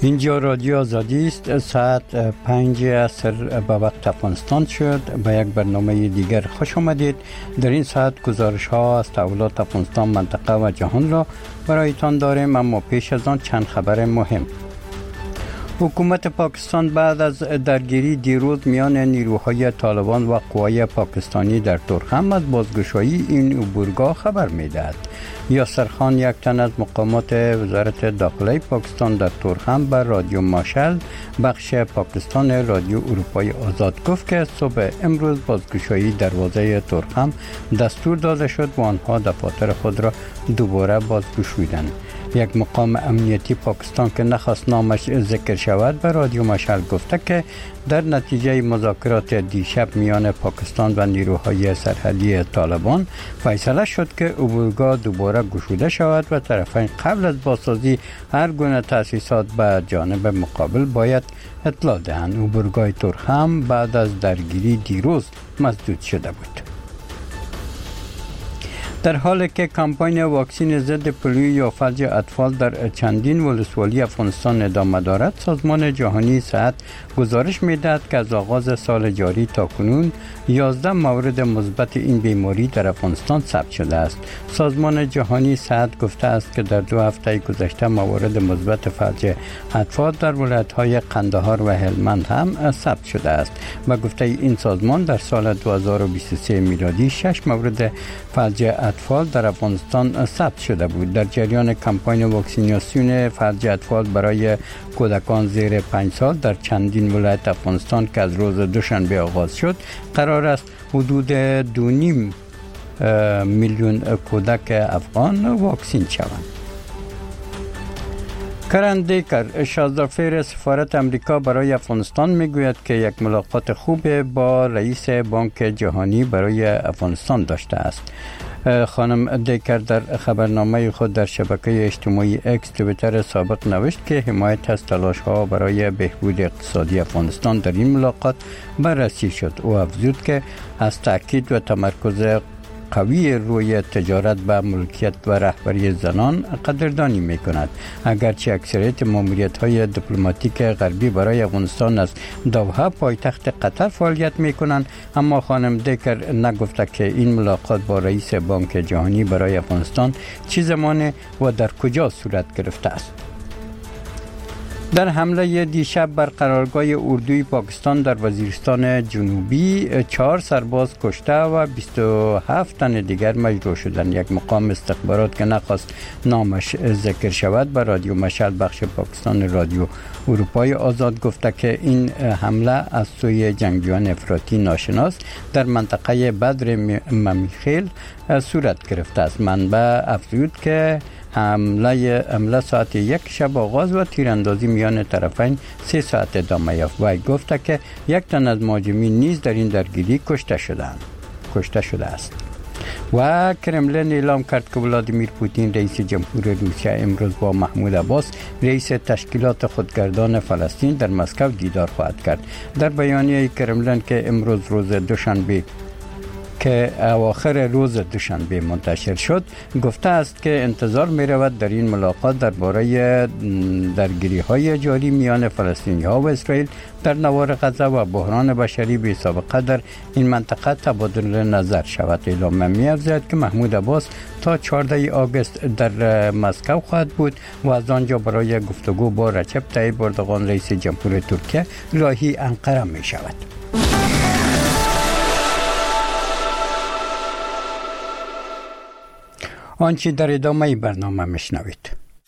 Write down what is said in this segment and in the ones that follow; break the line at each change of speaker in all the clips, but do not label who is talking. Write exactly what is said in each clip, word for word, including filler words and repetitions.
اینجا رادیو آزادی است. ساعت پنج عصر به وقت افغانستان شد. به یک برنامه دیگر خوش آمدید. در این ساعت گزارش ها از تحولات افغانستان، منطقه و جهان را برایتان داریم، اما پیش از آن چند خبر مهم. حکومت پاکستان بعد از درگیری دیروز میان نیروهای طالبان و قوای پاکستانی در تورخم از بازگشایی این عبورگاه خبر می‌دهد. یاسر خان، یک تن از مقامات وزارت داخلی پاکستان در تورخم، به رادیو ماشل بخش پاکستان رادیو اروپای آزاد گفت که صبح امروز بازگشایی دروازه تورخم دستور داده شد و آنها دفاتر خود را دوباره بازگشودند. یک مقام امنیتی پاکستان که نخواست نامش ذکر شود به رادیو مشعل گفته که در نتیجه مذاکرات دیشب میان پاکستان و نیروهای سرحدی طالبان فیصله شد که عبورگاه دوباره گشوده شود و طرفین قبل از بازسازی هر گونه تأسیسات به جانب مقابل باید اطلاع دهند. عبورگاه تورخم بعد از درگیری دیروز مسدود شده بود. در حالی که کمپاین واکسین ضد پولیو یا فلج اطفال در چندین ولسوالی افغانستان ادامه دارد، سازمان جهانی صحت گزارش می‌دهد که از آغاز سال جاری تا کنون یازده مورد مثبت این بیماری در افغانستان ثبت شده است. سازمان جهانی صحت گفته است که در دو هفته گذشته موارد مثبت فلج اطفال در ولایت‌های قندهار و هلمند هم ثبت شده است. با گفته این سازمان در سال دو هزار و بیست و سه میلادی شش مورد فلج اطفال در افغانستان ثبت شده بود. در جریان کمپاین واکسیناسیون فلج اطفال برای کودکان زیر پنج سال در چندین ولایت افغانستان که از روز دوشنبه آغاز شد، قرار است حدود دو و نیم میلیون کودک افغان واکسین شوند. کرن دیکر، شازدارفیر سفارت امریکا برای افغانستان میگوید که یک ملاقات خوب با رئیس بانک جهانی برای افغانستان داشته است. خانم دیکر در خبرنامه خود در شبکه اجتماعی اکس توییتر سابق نوشت که حمایت از تلاش‌ها برای بهبود اقتصادی افغانستان در این ملاقات بررسی شد. او افزود که از تأکید و تمرکز قوی روی تجارت به ملکیت و رهبری زنان قدردانی می کند. اگرچه اکثریت ماموریت‌های دیپلماتیک غربی برای افغانستان از دوحه پایتخت قطر فعالیت می کنند، اما خانم دیکر نگفته که این ملاقات با رئیس بانک جهانی برای افغانستان چه زمان و در کجا صورت گرفته است. در حمله دیشب بر قرارگاه اردوی پاکستان در وزیرستان جنوبی چهار سرباز کشته و بیست و هفت تن دیگر مجروح شدند. یک مقام استخبارات که نخواست نامش ذکر شود به رادیو مشعل بخش پاکستان رادیو اروپای آزاد گفته که این حمله از سوی جنگجویان افراطی ناشناس در منطقه بدر ممیخیل صورت گرفته است. منبع افزود که حمله حمله ساعت یک شب آغاز و تیراندازی میان طرفین سه ساعت ادامه یافت. و گفته که یک تن از مهاجمین نیز در این درگیری کشته شدند کشته شده است. و کرملین اعلام کرد که ولادیمیر پوتین رئیس جمهور روسیه امروز با محمود عباس رئیس تشکیلات خودگردان فلسطین در مسکو دیدار خواهد کرد. در بیانیه کرملین که امروز روز دوشنبه که اواخر روز دوشنبه منتشر شد گفته است که انتظار می رود در این ملاقات درباره درگیری های جاری میان فلسطینی ها و اسرائیل در نوار غزه و بحران بشری بی سابقه در این منطقه تبادل نظر شود. اعلام می افزاید که محمود عباس تا چهاردهم آگوست در مسکو خواهد بود و از آنجا برای گفتگو با رجب طیب اردوغان رئیس جمهور ترکیه راهی انقره می شود. آنچه در ادامه برنامه میشنوید.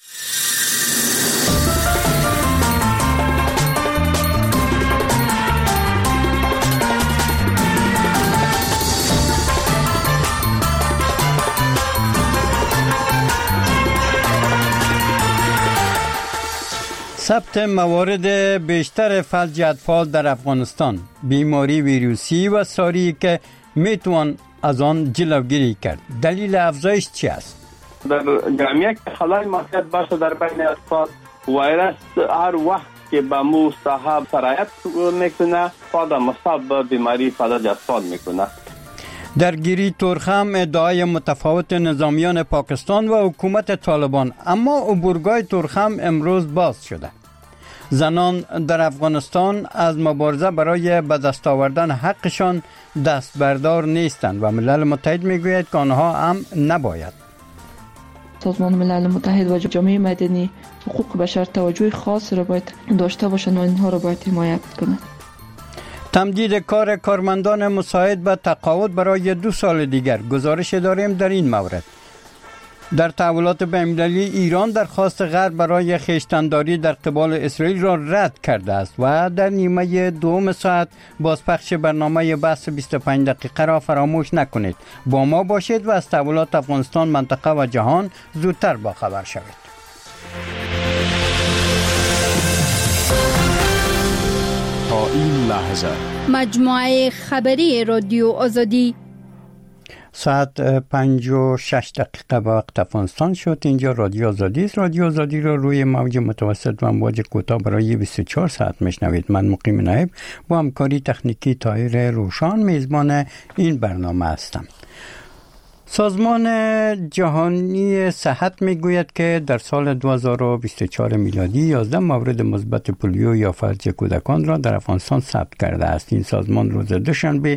ثبت موارد بیشتر فلج اطفال در افغانستان، بیماری ویروسی و ساری که میتوان از آن جلوگیری کرد. دلیل افزایش چی است؟
در جامعه که خلای ماکیت باشه در بین اطفال، ویروس هر وقت که به مو صاحب سرایت میکنه خود مصاب بیماری فلج اطفال میکنه.
درگیری تورخم ادعای متفاوت نظامیان پاکستان و حکومت طالبان، اما عبورگاه تورخم امروز باز شده. زنان در افغانستان از مبارزه برای به دست آوردن حقشان دست بردار نیستند و ملل متحد میگوید که آنها هم نباید.
سازمان ملل متحد و جامعه مدنی حقوق بشر توجه خاص را باید داشته باشند و اینها را باید حمایت کنند.
تمدید کار کارمندان مساعد به تقاعد برای دو سال دیگر گزارش داریم در این مورد. در تحولات بین‌المللی ایران درخواست غرب برای خویشتن‌داری در قبال اسرائیل را رد کرده است و در نیمه دوم ساعت بازپخش برنامه بحث بیست و پنج دقیقه را فراموش نکنید. با ما باشید و از تحولات افغانستان، منطقه و جهان زودتر باخبر شوید.
تا این لحظه
مجموعه خبری رادیو آزادی
ساعت پنج و شش دقیقه به وقت افغانستان شد. اینجا رادیو آزادی است. رادیو آزادی را روی موج متوسط و امواج کوتاه برای بیست و چهار ساعت میشنوید. من مقیم نایب با همکاری تکنیکی طاهر روشان میزبان این برنامه هستم. سازمان جهانی صحت میگوید که در سال دو هزار و بیست و چهار میلادی یازده مورد مثبت پولیو یا فلج کودکان را در افغانستان ثبت کرده است. این سازمان روز دوشنبه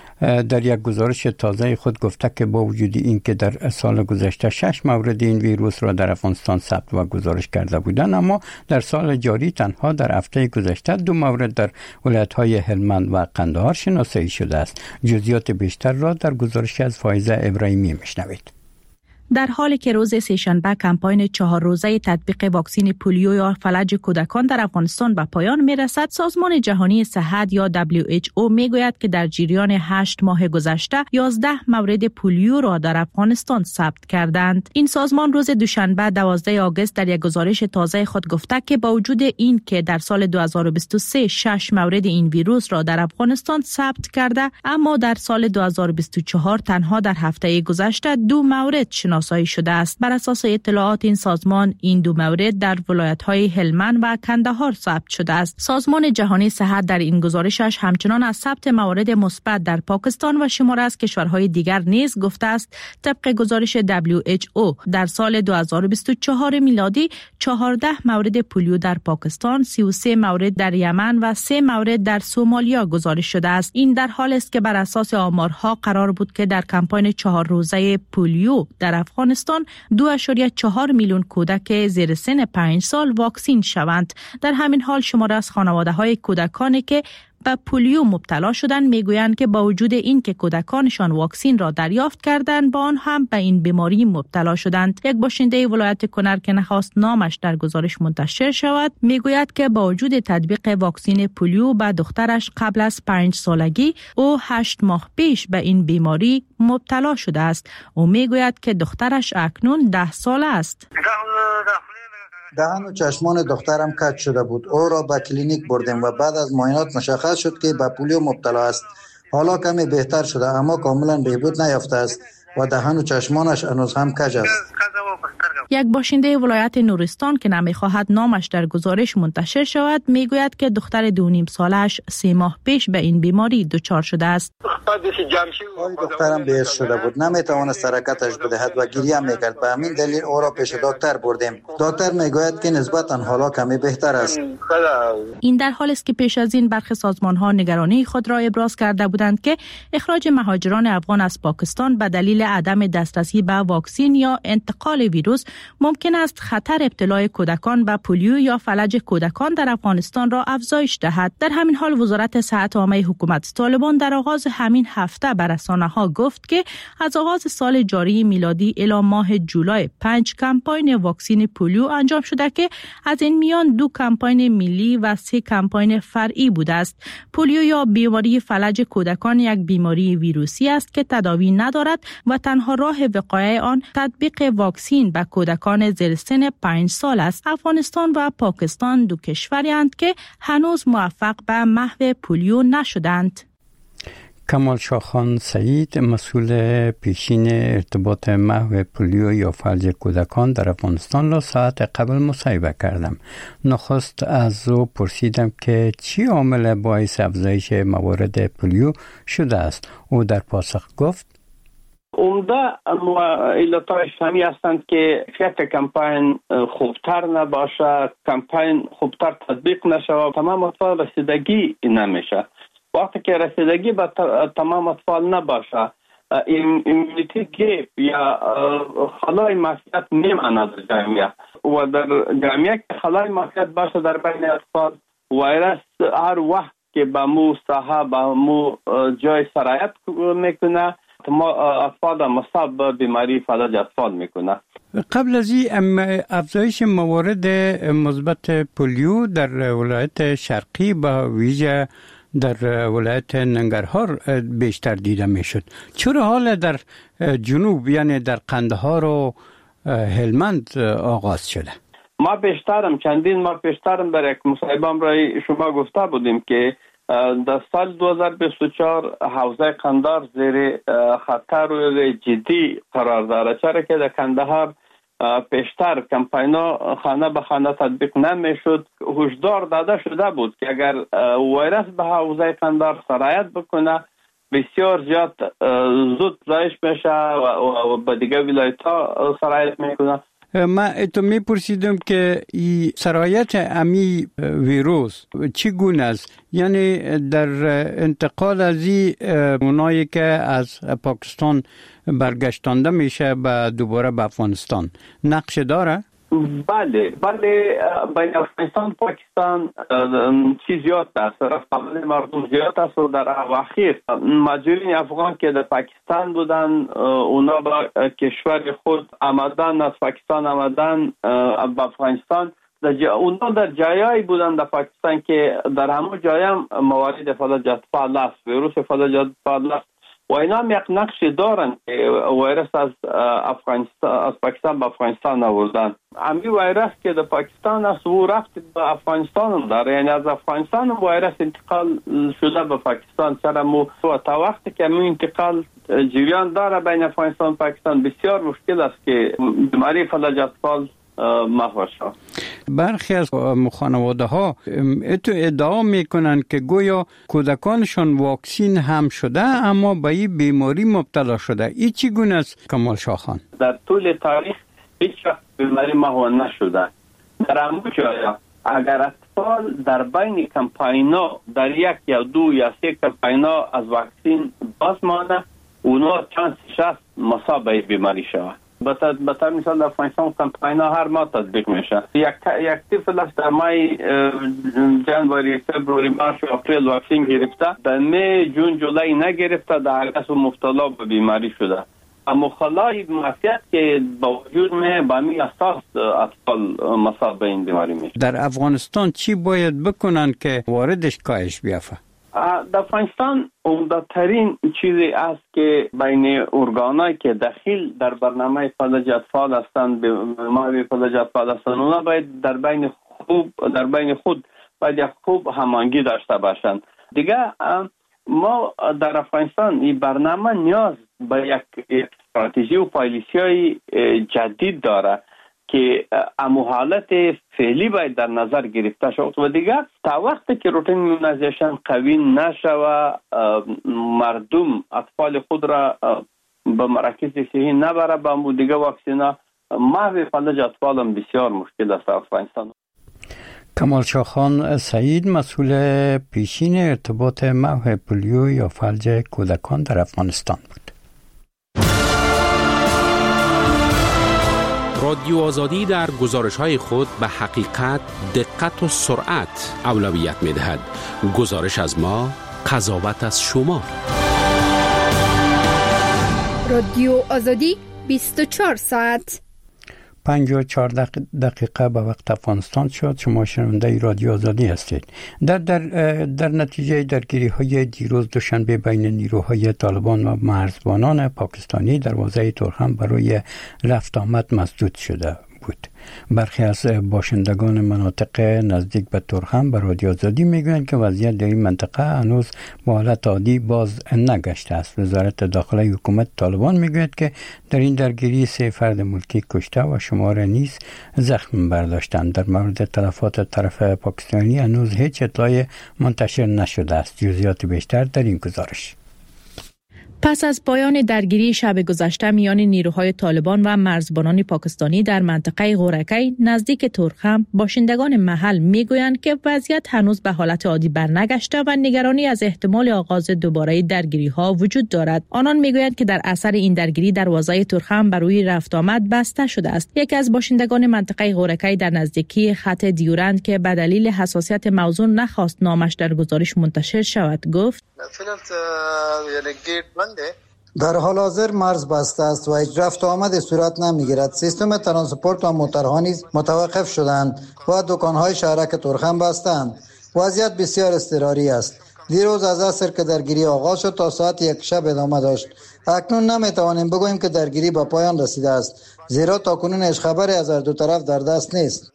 در یک گزارش تازه خود گفته که با وجود این که در سال گذشته شش مورد این ویروس را در افغانستان ثبت و گزارش کرده بودند، اما در سال جاری تنها در هفته گذشته دو مورد در ولایت‌های هلمند و قندهار شناسایی شده است. جزئیات بیشتر را در گزارش از فایزه ابراهیمی میشنوید.
در حالی که روز سه‌شنبه کمپاین چهار روزه تطبیق واکسن پولیو یا فلج کودکان در افغانستان به پایان میرسد، سازمان جهانی صحت یا دبلیو اچ او میگوید که در جریان هشت ماه گذشته یازده مورد پولیو را در افغانستان ثبت کردند. این سازمان روز دوشنبه دوازده آگوست در یک گزارش تازه خود گفته که با وجود این که در سال دو هزار و بیست و سه شش مورد این ویروس را در افغانستان ثبت کرده، اما در سال دو هزار و بیست و چهار تنها در هفته گذشته دو مورد شناسایی شده است. بر اساس اطلاعات این سازمان، این دو مورد در ولایت‌های هلمند و کندهار ثبت شده است. سازمان جهانی صحت در این گزارشش همچنان از ثبت موارد مثبت در پاکستان و شماره از کشورهای دیگر نیز گفته است. طبق گزارش دبلیو اچ او در سال دو هزار و بیست و چهار میلادی چهارده مورد پولیو در پاکستان، سی و سه مورد در یمن و سه مورد در سومالیا گزارش شده است. این در حالی است که بر اساس آمارها قرار بود که در کمپاین چهار روزه پولیو در افغانستان دو ممیز چهار میلیون کودک زیر سن پنج سال واکسین شوند. در همین حال شماره از خانواده‌های کودکانی که به پولیو مبتلا شدند میگویند که با وجود این که کودکانشان واکسین را دریافت کردند، با آن هم به این بیماری مبتلا شدند. یک باشنده ولایت کنر که نخواست نامش در گزارش منتشر شود میگوید که با وجود تطبیق واکسن پولیو به دخترش قبل از پنج سالگی او هشت ماه پیش به این بیماری مبتلا شده است. او میگوید که دخترش اکنون ده ساله است.
دهن و چشمان دخترم کج شده بود. او را به کلینیک بردیم و بعد از معاینات مشخص شد که به پولیو مبتلا است. حالا کمی بهتر شده اما کاملا بهبود نیافته است و دهن و چشمانش هنوز هم کج است.
یک باشنده ولایت نورستان که نمیخواهد نامش در گزارش منتشر شود میگوید که دختر دو نیم سالش سه ماه پیش به این بیماری دچار شده است.
حال دخترم بهش شده بود، نمیتوانست حرکتش بدهد و گریه میکرد. به همین دلیل او را پیش دکتر بردیم. دکتر میگوید که نسبتا حالا کمی بهتر است.
این در حالی است که پیش از این برخی سازمان‌ها نگرانی خود را ابراز کرده بودند که اخراج مهاجران افغان از پاکستان به دلیل عدم دسترسی به واکسن یا انتقال ویروس ممکن است خطر ابتلای کودکان به پولیو یا فلج کودکان در افغانستان را افزایش دهد. در همین حال وزارت صحت عامه حکومت طالبان در آغاز همین هفته به رسانه‌ها گفت که از آغاز سال جاری میلادی الی ماه جولای پنج کمپاین واکسن پولیو انجام شده که از این میان دو کمپاین ملی و سه کمپاین فرعی بوده است. پولیو یا بیماری فلج کودکان یک بیماری ویروسی است که تداوی ندارد و تنها راه وقایع آن تطبیق واکسن به کودکان زیر سن پنج سال است. افغانستان و پاکستان دو کشوری هستند که هنوز موفق به محو پولیو نشدند.
کمال شاخان سعید، مسئول پیشین ارتباط محو پولیو یا فلج کودکان در افغانستان را ساعت قبل مصاحبه کردم. نخست از او پرسیدم که چی عامل باعث افزایش موارد پولیو شده است. او در پاسخ گفت
عمده علتایش همی هستند که کیفیت کمپین خوبتر نباشه، کمپین خوبتر تطبیق نشه و تمام اطفال رسیدگی نمیشه. وقتی که رسیدگی به تمام اطفال نباشه، ایمیونیتی گیپ یا خلای معافیت میماند در جامعه و در جامعه که خلای معافیت باشه در بین اطفال، ویروس هر وقت که به مو ساحه به مو جای سرایت میکنه، اطفال مصاب به بیماری فلج اطفال میکنه.
قبل از این افزایش موارد مثبت پولیو در ولایت شرقی با ویژه در ولایت ننگرهار بیشتر دیده میشد. چرا حال در جنوب یعنی در قندهار و هلمند آغاز شده؟
ما بیشترم چندین ما بیشترم در یک مصاحبه برای شما گفته بودیم که در سال دو هزار و بیست و چهار حوزه قندهار زیر خطر جدی قرار داره، چرا که در قندهار پیشتر کمپینا خانه به خانه تطبیق نمیشد. هشدار داده شده بود که اگر ویروس به حوزه قندهار سرایت بکنه بسیار زیاد زود زایش میشه و به دیگه ولایت ها سرایت میکنه.
من اتو میپرسیدم که این سرایت امی ویروس چگونه است؟ یعنی در انتقال از این اونایی که از پاکستان برگشتانده میشه به دوباره به افغانستان نقش داره؟
بله بله، بین افغانستان پاکستان چیز زیاد است، رفتن مردم زیاد است و در اواخر مهاجرین افغان که در پاکستان بودن اونا به کشور خود آمدن، از پاکستان آمدن به افغانستان، اونا در جایایی بودن در پاکستان که در همون جای هم موارد فلج اطفال است، ویروس فلج اطفال است و اینا هم یک نقش دارن که ویروس از افغانستان از پاکستان به افغانستان آوردن. امی ویروس که در پاکستان است و رفت به افغانستان هم داره، یعنی از افغانستان هم ویروس انتقال شده به پاکستان. چرا مو و تا وقتی که می انتقال جریان داره بین افغانستان و پاکستان بسیار مشکل است که بیماری فلج اطفال محو شد.
برخی از خانواده ها اتو ادعا میکنن که گویا کودکانشان واکسین هم شده اما به این بیماری مبتلا شده. این چگونه است کمال شاه خان؟
در طول تاریخ هیچ وقت بیماری محو نشده. در همون جایا اگر اطفال در بین کمپاینا در یک یا دو یا سه کمپاینا از واکسین باز مانه، اونا چانس شست مصاب به بیماری شود. به طور مثال در افغانستان کمپینا هر ماه تطبیق میشه. یک یک طفل در مای جنوری، فبروری، مارچ و اپریل واکسین گرفته، در می، جون، جولای نگرفته، در اگست مبتلا به بیماری شده. اما خلای معافیت که با وجود می با می اساس اطفال مصاب به این بیماری میشه.
در افغانستان چی باید بکنن که واردش کاهش بیافته؟
در افغانستان عمده‌ترین چیزی است که بین ارگانایی که دخیل در برنامه فلج اطفال هستند، بیماری فلج اطفال هستند، اونا باید در بین خوب در بین خود باید یک خوب هماهنگی داشته باشند. دیگه ما در افغانستان این برنامه نیاز به یک استراتژی و پالیسی جدید داره که امو حالت فعلی باید در نظر گرفته شود و دیگه تا وقتی که روتین ایمونایزیشن قوی نشود، مردم اطفال خود را به مراکز صحی نبره به امو دیگه واکسینا، محو فلج اطفال هم بسیار مشکل است افغانستان.
کمال شاه خان سعید، مسئول پیشین ارتباط محو پولیو یا فلج کودکان در افغانستان بود.
رادیو آزادی در گزارش‌های خود به حقیقت، دقت و سرعت اولویت می‌دهد. گزارش از ما، قضاوت از شما.
رادیو آزادی بیست و چهار ساعت.
پنج و چهار دقیقه به وقت افغانستان شد. شما شنونده رادیو آزادی هستید. در در در نتیجه درگیری های دیروز دوشنبه بین نیروهای طالبان و مرزبانان پاکستانی دروازه ترخم برای رفت آمد مسدود شده بود. برخی از باشندگان مناطق نزدیک به ترخم به رادیو آزادی میگویند که وضعیت در این منطقه هنوز به حالت عادی باز نگشته است. وزارت داخلی حکومت طالبان میگوید که در این درگیری سه فرد ملکی کشته و شمار نیز زخم برداشتند. در مورد تلفات طرف پاکستانی هنوز هیچ اطلاعی منتشر نشده است. جزئیات بیشتر در این گزارش.
پس از پایان درگیری شب گذشته میان نیروهای طالبان و مرزبانان پاکستانی در منطقه غورکی نزدیک تورخم، باشندگان محل میگویند که وضعیت هنوز به حالت عادی برنگشته و نگرانی از احتمال آغاز دوباره درگیری ها وجود دارد. آنان میگویند که در اثر این درگیری دروازه تورخم بر روی رفت آمد بسته شده است. یکی از باشندگان منطقه غورکی در نزدیکی خط دیورند که به دلیل حساسیت موضوع نخواست نامش در گزارش منتشر شود گفت:
در حال حاضر مرز بسته است و هیچ رفت و آمد صورت نمیگیرد. سیستم ترانسپورت و موترها نیز متوقف شدند و دکانهای شهرک تورخم بستند. وضعیت بسیار اضطراری است. دیروز از عصر که درگیری آغاز شد تا ساعت یک شب ادامه داشت. اکنون نمیتوانیم بگوییم که درگیری به پایان رسیده است، زیرا تا کنون هیچ خبری از هر دو طرف در دست نیست.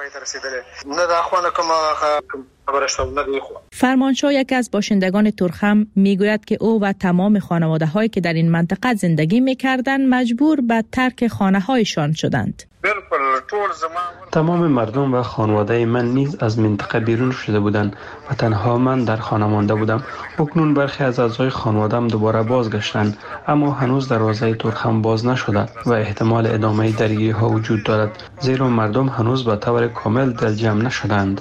فرمانشاه یکی از باشندگان تورخم میگوید که او و تمام خانواده هایی که در این منطقه زندگی میکردند مجبور به ترک خانه هایشان شدند.
تمام مردم و خانواده من نیز از منطقه بیرون شده بودند و تنها من در خانه مانده بودم. اکنون برخی از اعضای خانواده‌ام دوباره بازگشتند، اما هنوز دروازه تورخم باز نشده و احتمال ادامه درگیری ها وجود دارد، زیرا مردم هنوز به طور کامل دلجمع نشدند.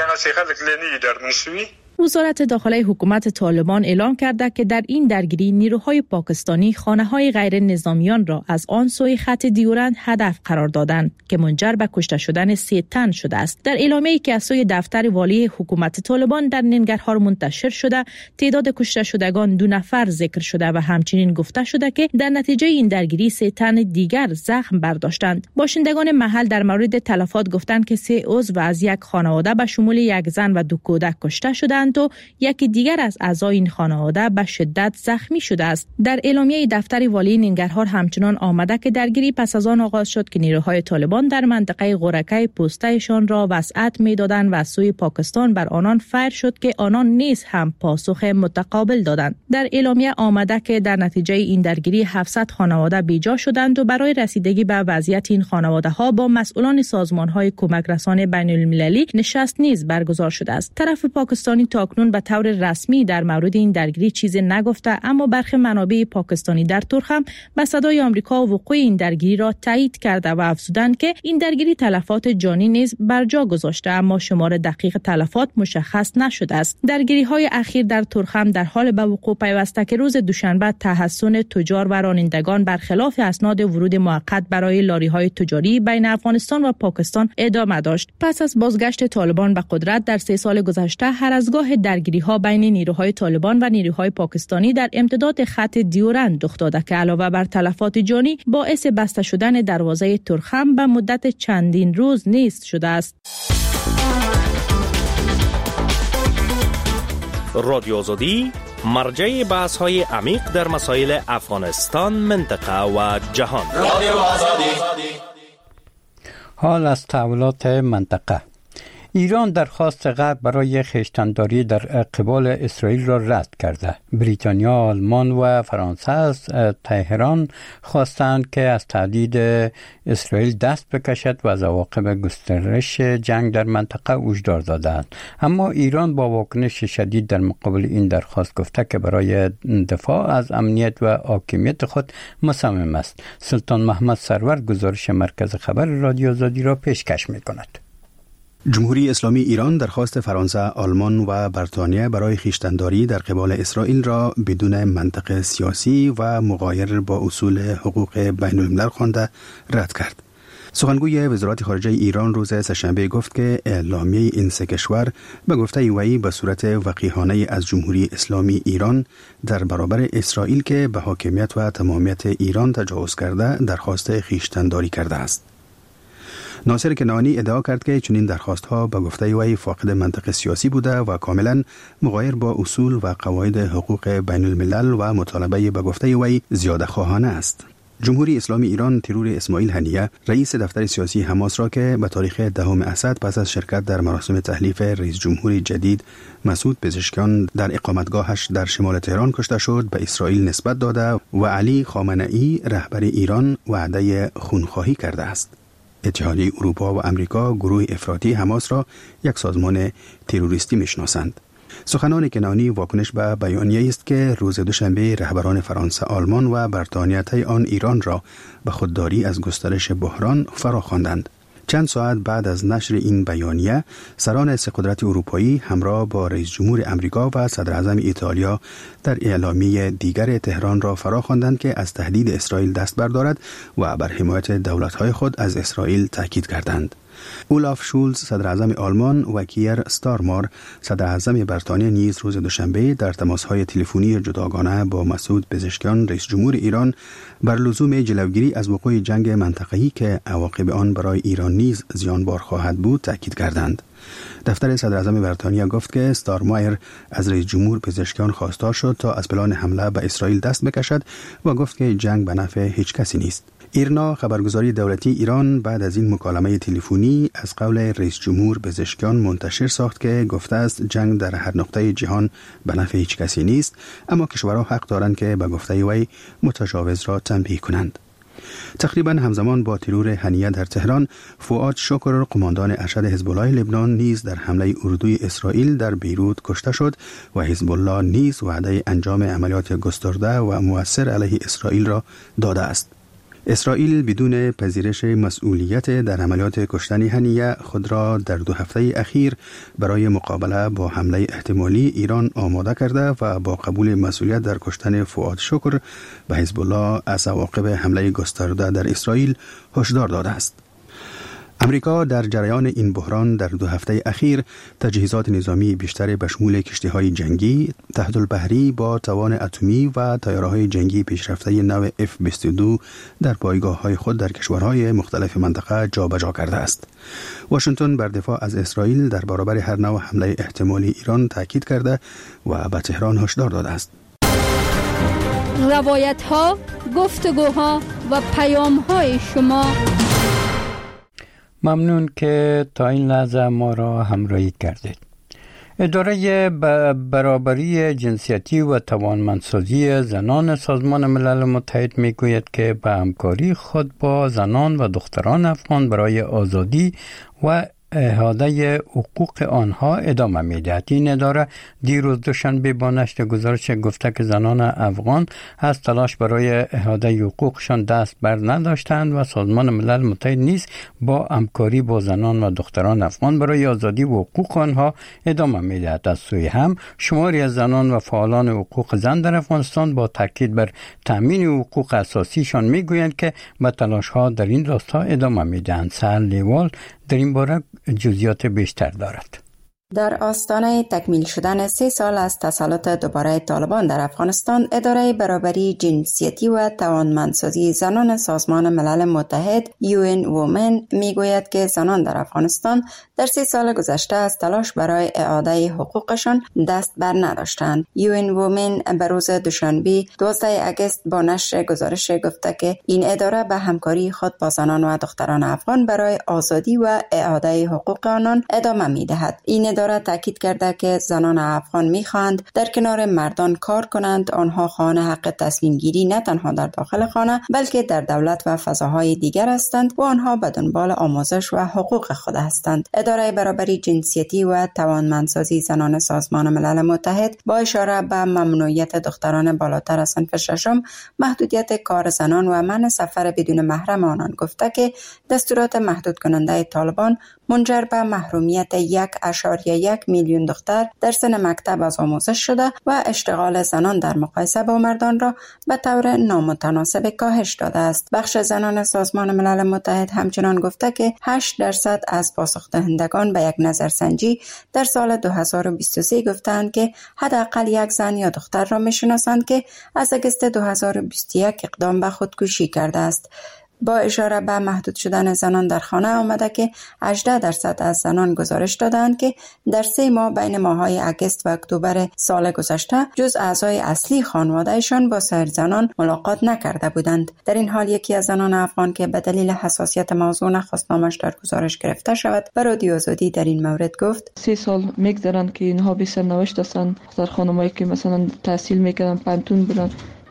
وزارت داخلی حکومت طالبان اعلام کرده که در این درگیری نیروهای پاکستانی خانه‌های غیر نظامیان را از آن سوی خط دیورند هدف قرار دادند که منجر به کشته شدن سه تن شده است. در اعلامیه‌ای که از سوی دفتر والی حکومت طالبان در ننگرهار منتشر شده، تعداد کشته شدگان دو نفر ذکر شده و همچنین گفته شده که در نتیجه این درگیری سه تن دیگر زخم برداشتند. باشندگان محل در مورد تلفات گفتند که سه عضو از یک خانواده به شمول یک زن و دو کودک کشته شدند و یکی دیگر از اعضای این خانواده به شدت زخمی شده است. در اعلامیه دفتر والی ننگرهار همچنان آمده که درگیری پس از آن آغاز شد که نیروهای طالبان در منطقه غورکی پوستهشان را وسعت می‌دادند و از سوی پاکستان بر آنان فیر شد که آنان نیز هم پاسخ متقابل دادند. در اعلامیه آمده که در نتیجه این درگیری هفتصد خانواده بیجا شدند و برای رسیدگی به وضعیت این خانواده‌ها با مسئولان سازمان‌های کمک رسان بین‌المللی نشست نیز برگزار شده است. طرف پاکستانی تاکنون به طور رسمی در مورد این درگیری چیزی نگفته، اما برخی منابع پاکستانی در تورخم به صدای آمریکا وقوع این درگیری را تایید کرده و افزودند که این درگیری تلفات جانی نیز بر جا گذاشته، اما شمار دقیق تلفات مشخص نشده است. درگیری‌های اخیر در تورخم در حال به وقوع پیوسته که روز دوشنبه تحصن تجار و رانندگان برخلاف اسناد ورود موقت برای لاری‌های تجاری بین افغانستان و پاکستان ادامه داشت. پس از بازگشت طالبان به قدرت در سه سال گذشته، هر از گاه درگیری‌ها بین نیروهای طالبان و نیروهای پاکستانی در امتداد خط دیورند رخ داده که علاوه بر تلفات جانی باعث بسته شدن دروازه تورخم به مدت چندین روز نیز شده است.
رادیو آزادی مرجع بحث‌های عمیق در مسائل افغانستان، منطقه و جهان. رادیو آزادی.
حال از تحولات منطقه. ایران درخواست غرب برای خویشتن‌داری در قبال اسرائیل را رد کرده. بریتانیا، آلمان و فرانسه از تهران خواستند که از تهدید اسرائیل دست بکشد و از عواقب گسترش جنگ در منطقه هشدار دادند. اما ایران با واکنش شدید در مقابل این درخواست گفته که برای دفاع از امنیت و حاکمیت خود مصمم است. سلطان محمد سرور گزارش مرکز خبر رادیو آزادی را پیشکش می‌کند.
جمهوری اسلامی ایران درخواست فرانسه، آلمان و بریتانیا برای خویشتن‌داری در قبال اسرائیل را بدون منطق سیاسی و مغایر با اصول حقوق بین الملل خوانده رد کرد. سخنگوی وزارت خارجه ایران روز سه‌شنبه گفت که اعلامیه این سه کشور به گفته وی به صورت وقیحانه از جمهوری اسلامی ایران در برابر اسرائیل که به حاکمیت و تمامیت ایران تجاوز کرده درخواست خویشتن‌داری کرده است. ناصر کنعانی ادعا کرد که چنین درخواست‌ها به گفته وی فاقد منطق سیاسی بوده و کاملا مغایر با اصول و قواعد حقوق بین الملل و مطالبه به گفته وی زیاده خواهانه است. جمهوری اسلامی ایران ترور اسماعیل هنیه رئیس دفتر سیاسی حماس را که به تاریخ دهم اسد پس از شرکت در مراسم تحلیف رئیس جمهور جدید مسعود پزشکیان در اقامتگاهش در شمال تهران کشته شد به اسرائیل نسبت داده و علی خامنه‌ای رهبر ایران وعده خونخواهی کرده است. اتحادیه اروپا و امریکا گروه افراطی حماس را یک سازمان تروریستی میشناسند. سخنان کنانی واکنش به بیانیه است که روز دوشنبه رهبران فرانسه، آلمان و بریتانیا طی آن ایران را به خودداری از گسترش بحران فرا خواندند. چند ساعت بعد از نشر این بیانیه، سران سه قدرت اروپایی همراه با رئیس جمهور امریکا و صدر اعظم ایتالیا در اعلامیه دیگر تهران را فرا خواندند که از تهدید اسرائیل دست بردارد و بر حمایت دولت‌های خود از اسرائیل تاکید کردند. اولاف شولز صدر اعظم آلمان و کیر استارمار صدر اعظم بریتانیا نیز روز دوشنبه در تماس‌های تلفنی جداگانه با مسعود پزشکیان رئیس جمهور ایران بر لزوم جلوگیری از وقوع جنگ منطقه‌ای که عواقب آن برای ایران نیز زیانبار خواهد بود تاکید کردند. دفتر صدر اعظم بریتانیا گفت که استارمایر از رئیس جمهور پزشکیان خواستار شد تا از پلان حمله به اسرائیل دست بکشد و گفت که جنگ به نفع هیچ کسی نیست. ایرنا خبرگزاری دولتی ایران بعد از این مکالمه تلفنی از قول رئیس جمهور پزشکیان منتشر ساخت که گفته است جنگ در هر نقطه جهان به نفع هیچ کسی نیست، اما کشورها حق دارند که به گفته وی متجاوز را تنبیه کنند. تقریبا همزمان با ترور هنیه در تهران، فؤاد شکر قماندان ارشد حزب الله لبنان نیز در حمله اردوی اسرائیل در بیروت کشته شد و حزب الله نیز وعده انجام عملیات گسترده و مؤثر علیه اسرائیل را داده است. اسرائیل بدون پذیرش مسئولیت در عملیات کشتن هنیه خود را در دو هفته اخیر برای مقابله با حمله احتمالی ایران آماده کرده و با قبول مسئولیت در کشتن فؤاد شکر به حزب الله از عواقب حمله گسترده در اسرائیل هشدار داده است. امریکا در جریان این بحران در دو هفته اخیر تجهیزات نظامی بیشتر به شمول کشتی‌های جنگی، تحت البحری با توان اتمی و طیاره‌های جنگی پیشرفته نو اف بیست و دو در پایگاه‌های خود در کشورهای مختلف منطقه جابجا کرده است. واشنگتن بر دفاع از اسرائیل در برابر هر نوع حمله احتمالی ایران تاکید کرده و به تهران هشدار داده است.
روایت‌ها، گفتگوها و پیام‌های شما.
ممنون که تا این لحظه ما را همراهی کردید. اداره برابری جنسیتی و توانمندسازی زنان سازمان ملل متحد می گوید که به همکاری خود با زنان و دختران افغان برای آزادی و احاطه حقوق آنها ادامه می‌دهد. این اداره دیروز دوشنبه با نشر گزارش گفته که زنان افغان از تلاش برای احاطه حقوقشان دست بر نداشتند و سازمان ملل متحد نیز با همکاری با زنان و دختران افغان برای آزادی و حقوق آنها ادامه می‌دهد. از سوی هم شماری از زنان و فعالان حقوق زن در افغانستان با تاکید بر تامین حقوق اساسیشان می‌گویند که به تلاش‌ها در این راستا ادامه می‌دهند. سهل لیوال در این باره جزئیات بیشتر دارد.
در آستانه تکمیل شدن سه سال از تسلط دوباره طالبان در افغانستان، اداره برابری جنسیتی و توانمندسازی زنان سازمان ملل متحد یو ان وومن میگوید که زنان در افغانستان در سه سال گذشته از تلاش برای اعاده حقوقشان دست بر نداشتند. یو ان وومن به روز دوشنبه دوازده آگوست با نشر گزارش گفته که این اداره به همکاری خود با زنان و دختران افغان برای آزادی و اعاده حقوق آنان ادامه میدهد. این اداره تاکید کرده که زنان افغان می‌خواهند در کنار مردان کار کنند. آنها خواهان حق تصمیم گیری نه تنها در داخل خانه بلکه در دولت و فضاهای دیگر هستند و آنها به دنبال آموزش و حقوق خود هستند. اداره برابری جنسیتی و توانمندسازی زنان سازمان ملل متحد با اشاره به ممنوعیت دختران بالاتر از صنف ششم، محدودیت کار زنان و منع سفر بدون محرم آنان گفته که دستورات محدود کننده طالبان منجر به محرومیت یک اشاریه یک میلیون دختر در سن مکتب از آموزش شده و اشتغال زنان در مقایسه با مردان را به طور نامتناسب کاهش داده است. بخش زنان سازمان ملل متحد همچنان گفته که هشت درصد از پاسخ‌دهندگان به یک نظرسنجی در سال دو هزار و بیست و سه گفتند که حداقل یک زن یا دختر را می‌شناسند که از آگوست دو هزار و بیست و یک اقدام به خودکشی کرده است. با اشاره به محدود شدن زنان در خانه آمده که هجده درصد از زنان گزارش دادند که در سه ماه بین ماه‌های آگوست و اکتبر سال گذشته جز اعضای اصلی خانوادهشان با سایر زنان ملاقات نکرده بودند. در این حال یکی از زنان افغان که به دلیل حساسیت موضوع نخواست نامش در گزارش گرفته شود به رادیو آزادی در این مورد گفت:
سه سال میگذرند که اینها بی سرنوشت هستند. در خانمایی که مثلا تحصیل میکردن، پانتون بودن،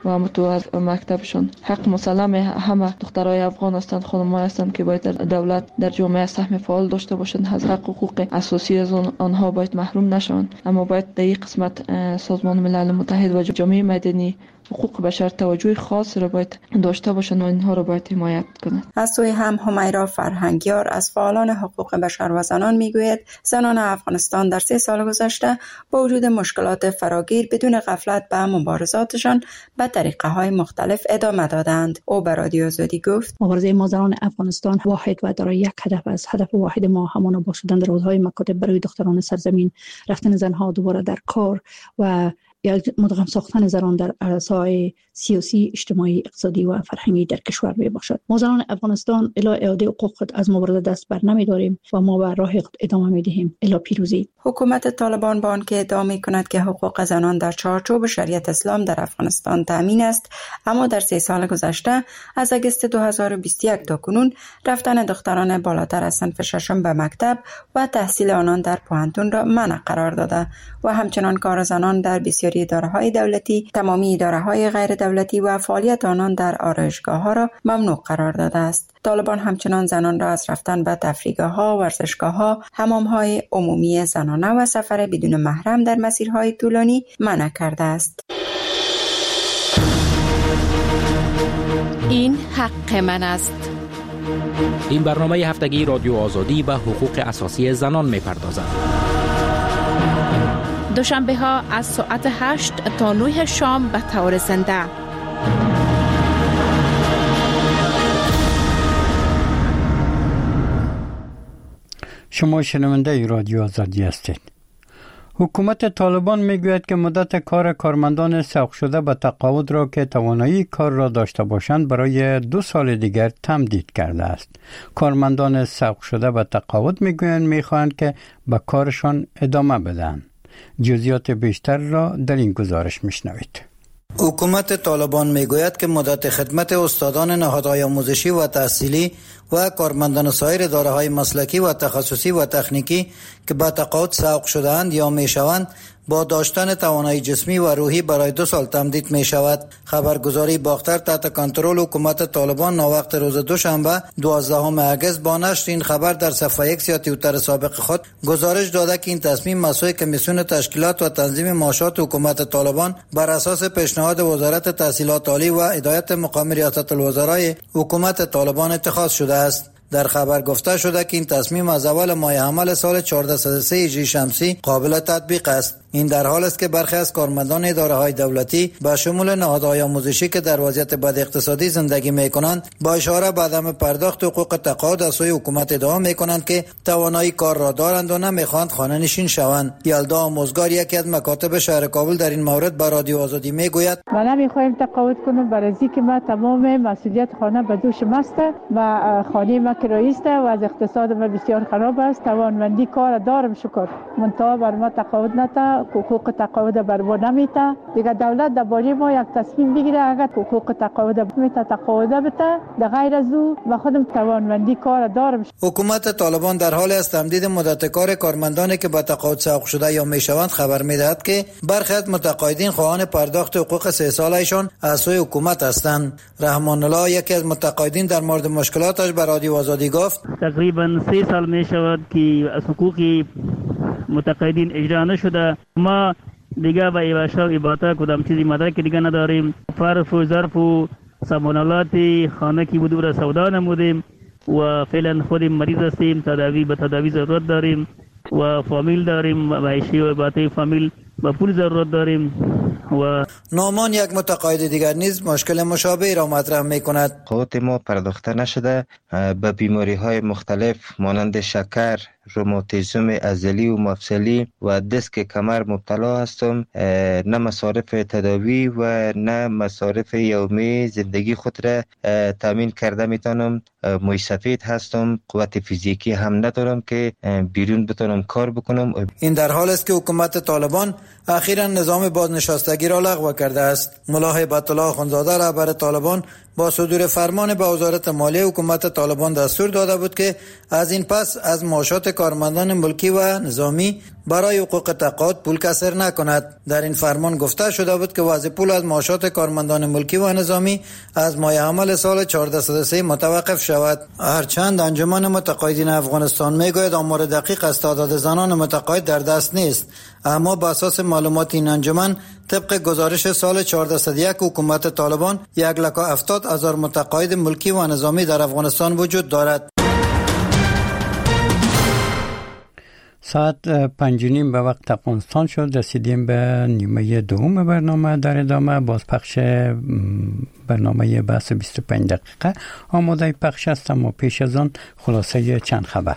و هم تو از مکتبشون. حق مسلم همه دخترای افغان هستند، خانم‌ها هستند که باید در دولت در جامعه سهم فعال داشته باشند. از حق حقوق اساسی از آنها باید محروم نشوند. اما باید در این قسمت سازمان ملل متحد و جامعه مدنی حقوق بشر توجه خاص را باید داشته باشند و اینها را باید حمایت کنند.
از سوی هم همیرا فرهنگیار از فعالان حقوق بشر و زنان میگوید زنان افغانستان در سه سال گذشته با وجود مشکلات فراگیر بدون غفلت به مبارزاتشان به طریقه های مختلف ادامه دادند. او به رادیو آزادی گفت
مبارزه ما زنان افغانستان واحد و دارای یک هدف است. هدف واحد ما همان آباد شدن روزهای مکاتب برای دختران سرزمین، رفتن زنها دوباره در کار و یک مدغم ساختن زنان در عرصه‌های سیاسی، اجتماعی، اقتصادی و فرهنگی در کشور می باشد. ما زنان افغانستان الی اعاده حقوق خود از مبارزه دست بر نمی داریم و ما به راه خود ادامه می دهیم الی پیروزی.
حکومت طالبان با آنکه ادعا می کند که حقوق زنان در چارچوب شریعت اسلام در افغانستان تامین است، اما در سه سال گذشته از اگست دو هزار و بیست و یک تا کنون رفتن دختران بالاتر از صنف ششم به مکتب و تحصیل آنان در پوهنتون را منع قرار داده و همچنان کار زنان در بسیاری اداره‌های دولتی، تمامی اداره‌های غیر دولتی و فعالیت آنان در آرایشگاه‌ها را ممنوع قرار داده است. طالبان همچنان زنان را از رفتن به تفریحگاه‌ها، ورزشگاه‌ها، حمام‌های عمومی زنانه و سفر بدون محرم در مسیرهای طولانی منع کرده است.
این حق من است.
این برنامه هفتگی رادیو آزادی به حقوق اساسی زنان می‌پردازد.
دوشنبه ها از ساعت هشت تا نه شام به طور زنده.
شما شنونده رادیو آزادی هستید. حکومت طالبان میگوید که مدت کار کارمندان سوق شده به تقاعد را که توانایی کار را داشته باشند برای دو سال دیگر تمدید کرده است. کارمندان سوق شده به تقاعد میگویند میخواهند که به کارشان ادامه بدن. جزئیات بیشتر را در این گزارش میشنوید.
حکومت طالبان میگوید که مدت خدمت استادان نهادهای آموزشی و تحصیلی و کارمندان سایر اداره‌های مسلکی و تخصصی و تکنیکی که به تقاعد سوق شده‌اند یا میشوند با داشتن توانایی جسمی و روحی برای دو سال تمدید می شود. خبرگزاری باختر تحت کنترل حکومت طالبان ناوقت روز دوشنبه دوازدهم اگست با نشر این خبر در صفحه ایکس یا توییتر سابق خود گزارش داده که این تصمیم مسئول کمیسیون تشکیلات و تنظیم معاشات حکومت طالبان بر اساس پیشنهاد وزارت تحصیلات عالی و هدایت مقام ریاست الوزرای حکومت طالبان اتخاذ شده است. در خبر گفته شده که این تصمیم از اول ماه حمل سال چهاردهصد و سه هجری شمسی قابل تطبیق است. این در حال است که برخی از کارمندان اداره‌های دولتی به شمول نهادهای آموزشی که در وضعیت بد اقتصادی زندگی می‌کنند با اشاره به عدم پرداخت حقوق تقاعد از سوی حکومت ادعا می‌کنند که توانایی کار را دارند و نمی‌خواهند خانه نشین شوند. یلدا آموزگار یکی از مکاتب شهر کابل در این مورد به رادیو آزادی میگوید:
ما نمی‌خواهیم تقاعد کنیم برای اینکه ما تمام مسئولیت خانه به دوش ماست و خانه ما کرایه است و از اقتصاد ما بسیار خراب است. توانمندی کار دارم شکر، منتها بر ما تقاعد نتا، حقوق تقاعد بر ما نمیته. دیگه دولت درباره ما یک تصمیم بگیره، اگر حقوق تقاعد میته تقاعد بده، در غیر از او ما خودم توانمندی کار دارم.
حکومت طالبان در حال است تمدید مدت کار کارمندانی که به تقاعد سوق شده یا میشوند خبر میدهد که برخی از متقاعدین خواهان پرداخت حقوق سه سالهشان از سوی حکومت هستند. رحمان الله یکی از متقاعدین در مورد مشکلاتش به رادیو آزادی گفت:
تقریبا سه سال می شود که از حقوق متقاعدین اجرا نشده. ما دیگه به ایواشا و ایباتا کدام چیزی مدرک دیگه نداریم. فرف و ظرف و سامانالات خانه کی بود را سودا نمودیم و فعلا خودیم مریض هستیم، تداوی به تداوی ضرورت داریم و فامیل داریم و عیشی و ایباتا فامیل با پول ضرورت داریم. و
نامان یک متقاعد دیگر نیز مشکل مشابه را مطرح می کند.
قوت ما پرداخته نشده به بیماری های مختلف مانند شکر، روماتیسم عضلی و مفصلی و دیسک کمر مبتلا هستم. نه مصارف تداوی و نه مصارف یومی زندگی خود را تامین کرده میتونم. موی سفید هستم، قوت فیزیکی هم ندارم که بیرون بتونم کار بکنم.
این در حال است که حکومت طالبان اخیراً نظام بازنشستگی را لغو کرده است. ملا هیبت الله اخوندزاده رهبر طالبان با صدور فرمان به وزارت مالیه حکومت طالبان دستور داده بود که از این پس از معاشات کارمندان ملکی و نظامی برای حقوق تقاعد پول کسر نکند. در این فرمان گفته شده بود که وضع پول از معاشات کارمندان ملکی و نظامی از ماه عمل سال چهارصد و سه متوقف شود. هرچند انجمن متقاعدین افغانستان میگوید آمار دقیق از تعداد زنان متقاعد در دست نیست، اما بر اساس معلومات این انجمن طبق گزارش سال چهارصد و یک حکومت طالبان یک لک و هفتاد هزار متقاعد ملکی و نظامی در افغانستان وجود دارد.
ساعت پنج و نیم به وقت افغانستان شد. رسیدیم به نیمه دوم برنامه. در ادامه بازپخش برنامه بحث بیست و پنج دقیقه آماده پخش است، اما پیش از آن خلاصه چند خبر.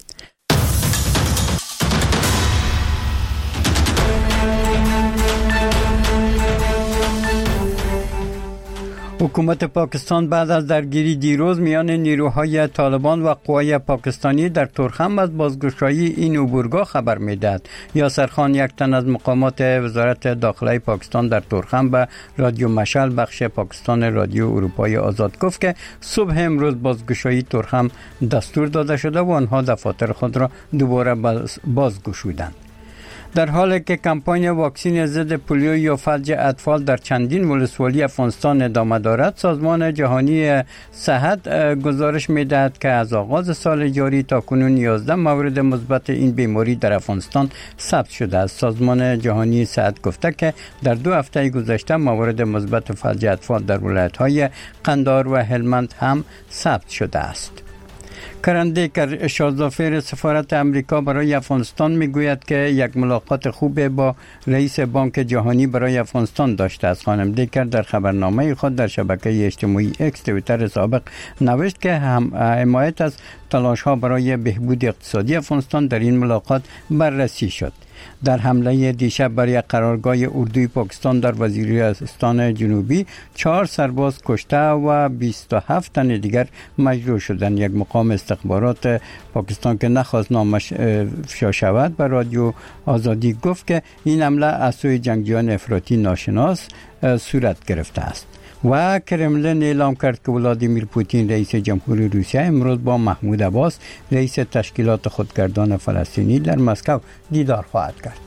حکومت پاکستان بعد از درگیری دیروز میان نیروهای طالبان و قوای پاکستانی در تورخم از بازگشایی این عبورگاه خبر میدهد. یاسر خان، یک تن از مقامات وزارت داخلی پاکستان در تورخم به رادیو مشعل بخش پاکستان رادیو اروپای آزاد گفت که صبح امروز بازگشایی تورخم دستور داده شده و آنها دفاتر خود را دوباره بازگشودند. در حالی که کمپاین واکسین ضد پولیو یا فلج اطفال در چندین ولسوالی افغانستان ادامه دارد، سازمان جهانی صحت گزارش می‌دهد که از آغاز سال جاری تا کنون یازده مورد مثبت این بیماری در افغانستان ثبت شده است. سازمان جهانی صحت گفته که در دو هفته گذشته موارد مثبت فلج اطفال در ولایت‌های قندهار و هلمند هم ثبت شده است. کرن دیکر، شازدافیر سفارت امریکا برای افغانستان میگوید که یک ملاقات خوب با رئیس بانک جهانی برای افغانستان داشته است. خانم دیکر در خبرنامه خود در شبکه اجتماعی اکس توییتر سابق نوشت که هم حمایت از تلاش ها برای بهبود اقتصادی افغانستان در این ملاقات بررسی شد. در حمله دیشب بر یک قرارگاه اردوی پاکستان در وزیرستان جنوبی چهار سرباز کشته و بیست و هفت تن دیگر مجروح شدند. یک مقام استخبارات پاکستان که نخواست نامش افشا شود به رادیو آزادی گفت که این حمله از سوی جنگجویان افراطی ناشناس صورت گرفته است. و کرملین اعلام کرد که ولادیمیر پوتین رئیس جمهوری روسیه امروز با محمود عباس رئیس تشکیلات خودگردان فلسطینی در مسکو دیدار خواهد کرد.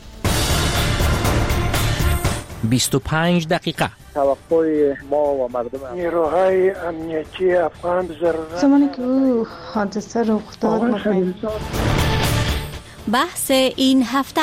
بیست و پنج دقیقه.
توقع ما و مردم نیروهای امنیتی افغان ضرورت
زمانی که او حادثه رخ داد
بحث این هفته.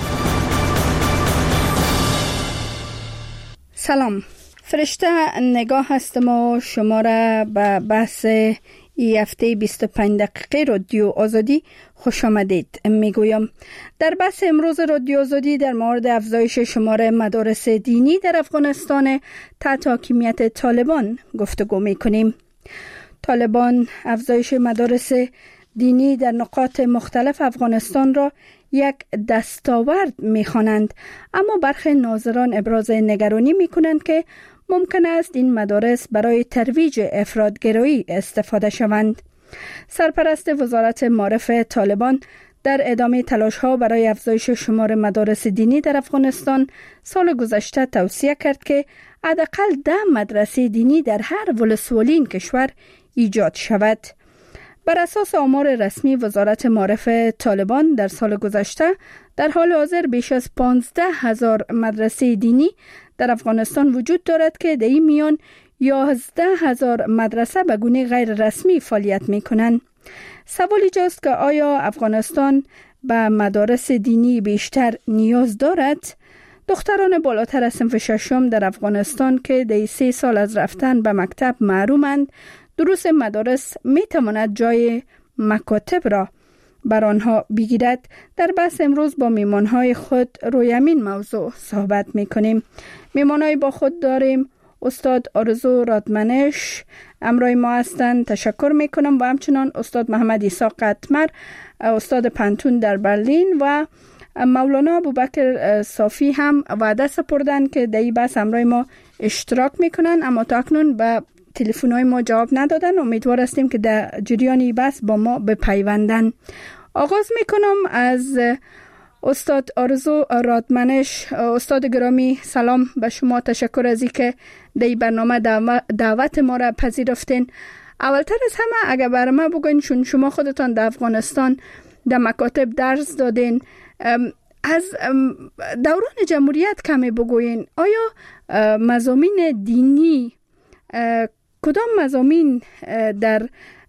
سلام، فرشته نگاه هستم و شما را به بحث ای هفته بیست و پنج دقیقه رادیو آزادی خوش آمدید میگویم. در بحث امروز رادیو آزادی در مورد افزایش شمار مدارس دینی در افغانستان تحت حاکمیت طالبان گفتگو میکنیم. طالبان افزایش مدارس دینی در نقاط مختلف افغانستان را یک دستاورد میخوانند، اما برخی ناظران ابراز نگرانی میکنند که ممکن است این مدارس برای ترویج افراطگرایی استفاده شوند. سرپرست وزارت معارف طالبان در ادامه تلاش‌ها برای افزایش شمار مدارس دینی در افغانستان سال گذشته توصیه کرد که حداقل ده مدرسه دینی در هر ولسوالی این کشور ایجاد شود. بر اساس آمار رسمی وزارت معارف طالبان در سال گذشته در حال حاضر بیش از پانزده هزار مدرسه دینی در افغانستان وجود دارد که در این میان یازده هزار مدرسه به گونه غیر رسمی فعالیت می کنند. سوال اینجاست که آیا افغانستان به مدارس دینی بیشتر نیاز دارد؟ دختران بالاتر از صنف ششم در افغانستان که در سه سال از رفتن به مکتب محرومند، دروس مدارس می تواند جای مکاتب را بر آنها بگیرد؟ در بحث امروز با میمانهای خود روی همین موضوع صحبت می کنیم. میمانهای با خود داریم استاد آرزو رادمنش امروی ما هستند، تشکر می کنم، و همچنان استاد محمد عیسی قطمر استاد پنتون در برلین و مولانا ابوبکر صافی هم وعده سپردن که در این بحث امروی ما اشتراک می کنن، اما تا اکنون به تلفن‌های ما جواب ندادن. امیدوار هستیم که در جریان این بحث با ما بپیوندن. آغاز میکنم از استاد آرزو رادمنش. استاد گرامی سلام به شما، تشکر از اینکه در این برنامه دعوت ما را پذیرفتین. اولتر از همه اگر برای ما بگوین، چون شما خودتان در افغانستان در مکاتب درس دادین، از دوران جمهوریت کمی بگوین. آیا مضامین دینی، کدام مضامین در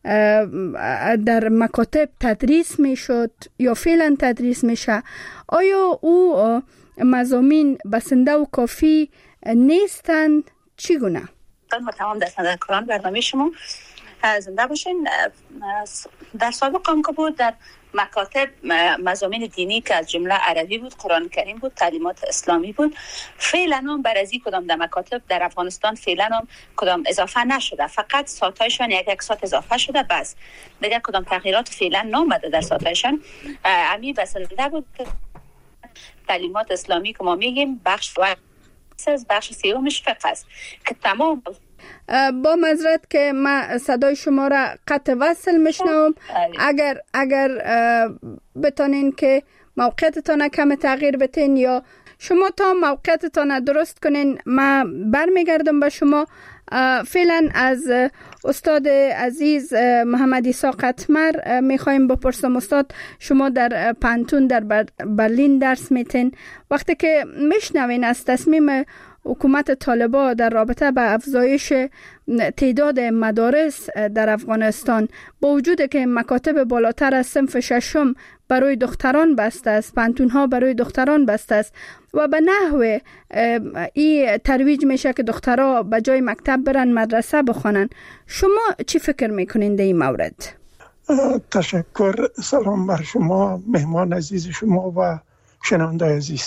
در مکاتب تدریس می شد یا فعلا تدریس میشه؟ آیا او مضامین بسنده و کافی نیستند؟ چگونه؟
ما تمام دستندرکاران برنامه شما زنده باشین. در سابق هم که بود در مکاتب مضامین دینی که از جمله عربی بود، قرآن کریم بود، تعلیمات اسلامی بود. فعلا هم بر از این کدام در مکاتب در افغانستان فعلا هم کدام اضافه نشده، فقط ساعتایشان یک یک ساعت اضافه شده، بس دیگه کدام تغییرات فعلا نامده در ساعتایشان. امی بسنده بود تعلیمات اسلامی که ما میگیم بخش و بخش سیومش فقه است که تمام.
با معذرت که ما صدای شما را قطع وصل میشنوم، اگر اگر بتونین که موقعیتتان کم تغییر بتین یا شما تا موقعیتتان درست کنین، ما برمیگردم به شما. فعلا از استاد عزیز محمد عیسی قطمر میخوایم بپرسم. استاد، شما در پانتون در برلین درس میتین، وقتی که میشنوین از تصمیم حکومت طالبان در رابطه به افزایش تعداد مدارس در افغانستان، با وجود که مکاتب بالاتر از صنف ششم برای دختران بسته است، پانتون ها برای دختران بسته است و به نحو این ترویج میشه که دخترها به جای مکتب برن مدرسه بخونن، شما چی فکر میکنین در این مورد؟
تشکر. سلام بر شما، مهمان عزیز شما و شنونده عزیز.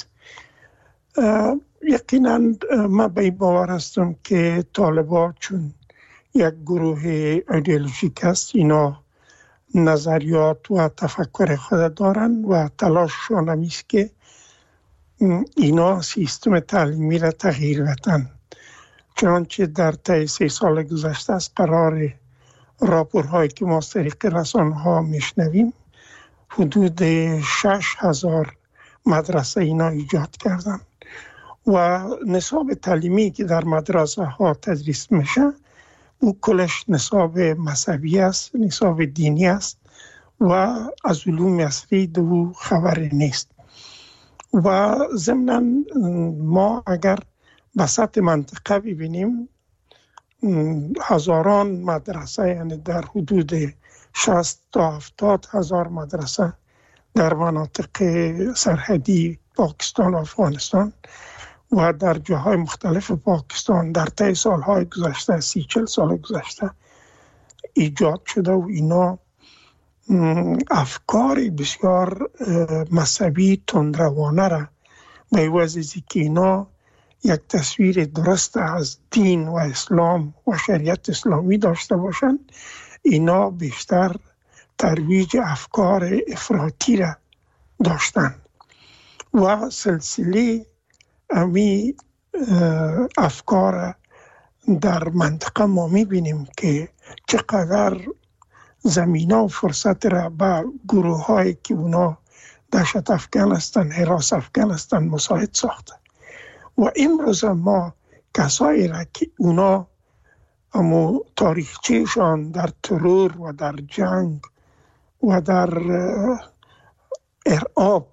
یقینا من به این باور هستم که طالبان چون یک گروه ایدئولوژیک است، اینا نظریات و تفکر خود دارن و تلاششان هم است که اینا سیستم تعلیمی را تغییر بدن. چنانچه در طی سه سال گذشته از قرار راپورهایی که ما از طریق رسانه‌ها میشنویم، حدود شش هزار مدرسه اینا ایجاد کردن و نصاب تعلیمی که در مدرسه ها تدریس میشه او کلش نصاب مذهبی است، نصاب دینی است و از علوم اصلی دو خبر نیست. و ضمناً ما اگر به سطح منطقه ببینیم، هزاران مدرسه، یعنی در حدود شصت تا هفتاد هزار مدرسه در مناطق سرحدی پاکستان و افغانستان و در جاهای مختلف پاکستان در طی سالهای گذشته، سی چل سال گذشته ایجاد شده و اینا افکار بسیار مذهبی تندروانه را به عوض از که اینا یک تصویر درست از دین و اسلام و شریعت اسلامی داشته باشند، اینا بیشتر ترویج افکار افراطی را داشتن و سلسله امی افکار در منطقه ما میبینیم که چقدر زمینه و فرصت را به گروه هایی که اونا دهشت افکن هستن، حراس افکن هستن مساعد ساخته. و امروز ما کسایی را که اونا امو تاریخچهشان در ترور و در جنگ و در ارعاب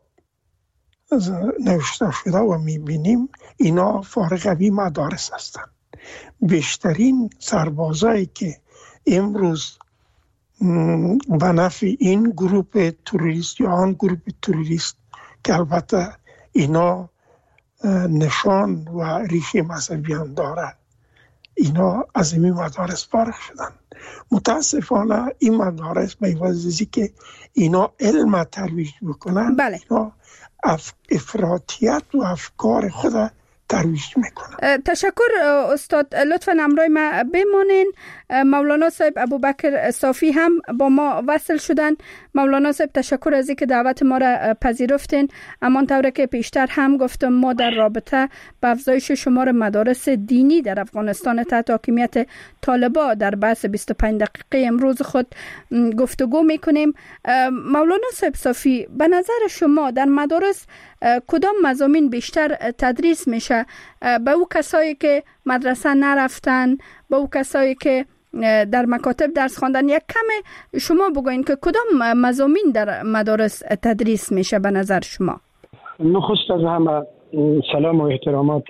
نوشته شده و میبینیم، اینا فارغ از مدارس هستند. بیشترین سربازایی که امروز به نفع این گروه تروریست یا آن گروه تروریست که البته اینا نشان و ریشه مذهبی هم داره، اینا از این مدارس فارغ شدن. متاسفانه این مدارس به عوض از که اینا علم ترویج بکنن،
بله.
اینا اف... افراطیت و افکار خود ترویج میکنم.
تشکر استاد. لطفاً همراه ما بمانین. مولانا صاحب ابوبکر صافی هم با ما وصل شدن. مولانا صاحب تشکر از اینکه دعوت ما را پذیرفتین. همانطور که پیشتر هم گفتم ما در رابطه با افزایش شمار مدارس دینی در افغانستان تحت حاکمیت طالبان در بحث بیست و پنج دقیقه امروز خود گفتگو میکنیم. مولانا صاحب صافی، به نظر شما در مدارس کدام مضامین بیشتر تدریس میشه؟ به او کسایی که مدرسه نرفتن، به او کسایی که در مکاتب درس خواندن، یک کم شما بگوین که کدام مضامین در مدارس تدریس میشه به نظر شما؟
نخست از همه سلام و احترامات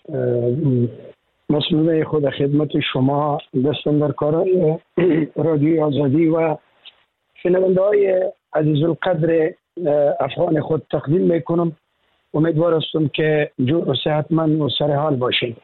مسئولین خود خدمت شما، دستن در کارهای رادیوی آزادی و شنونده های عزیز القدر افغان خود تقدیم میکنم. امیدوار هستم که جور و صحتمند و سر حال باشید.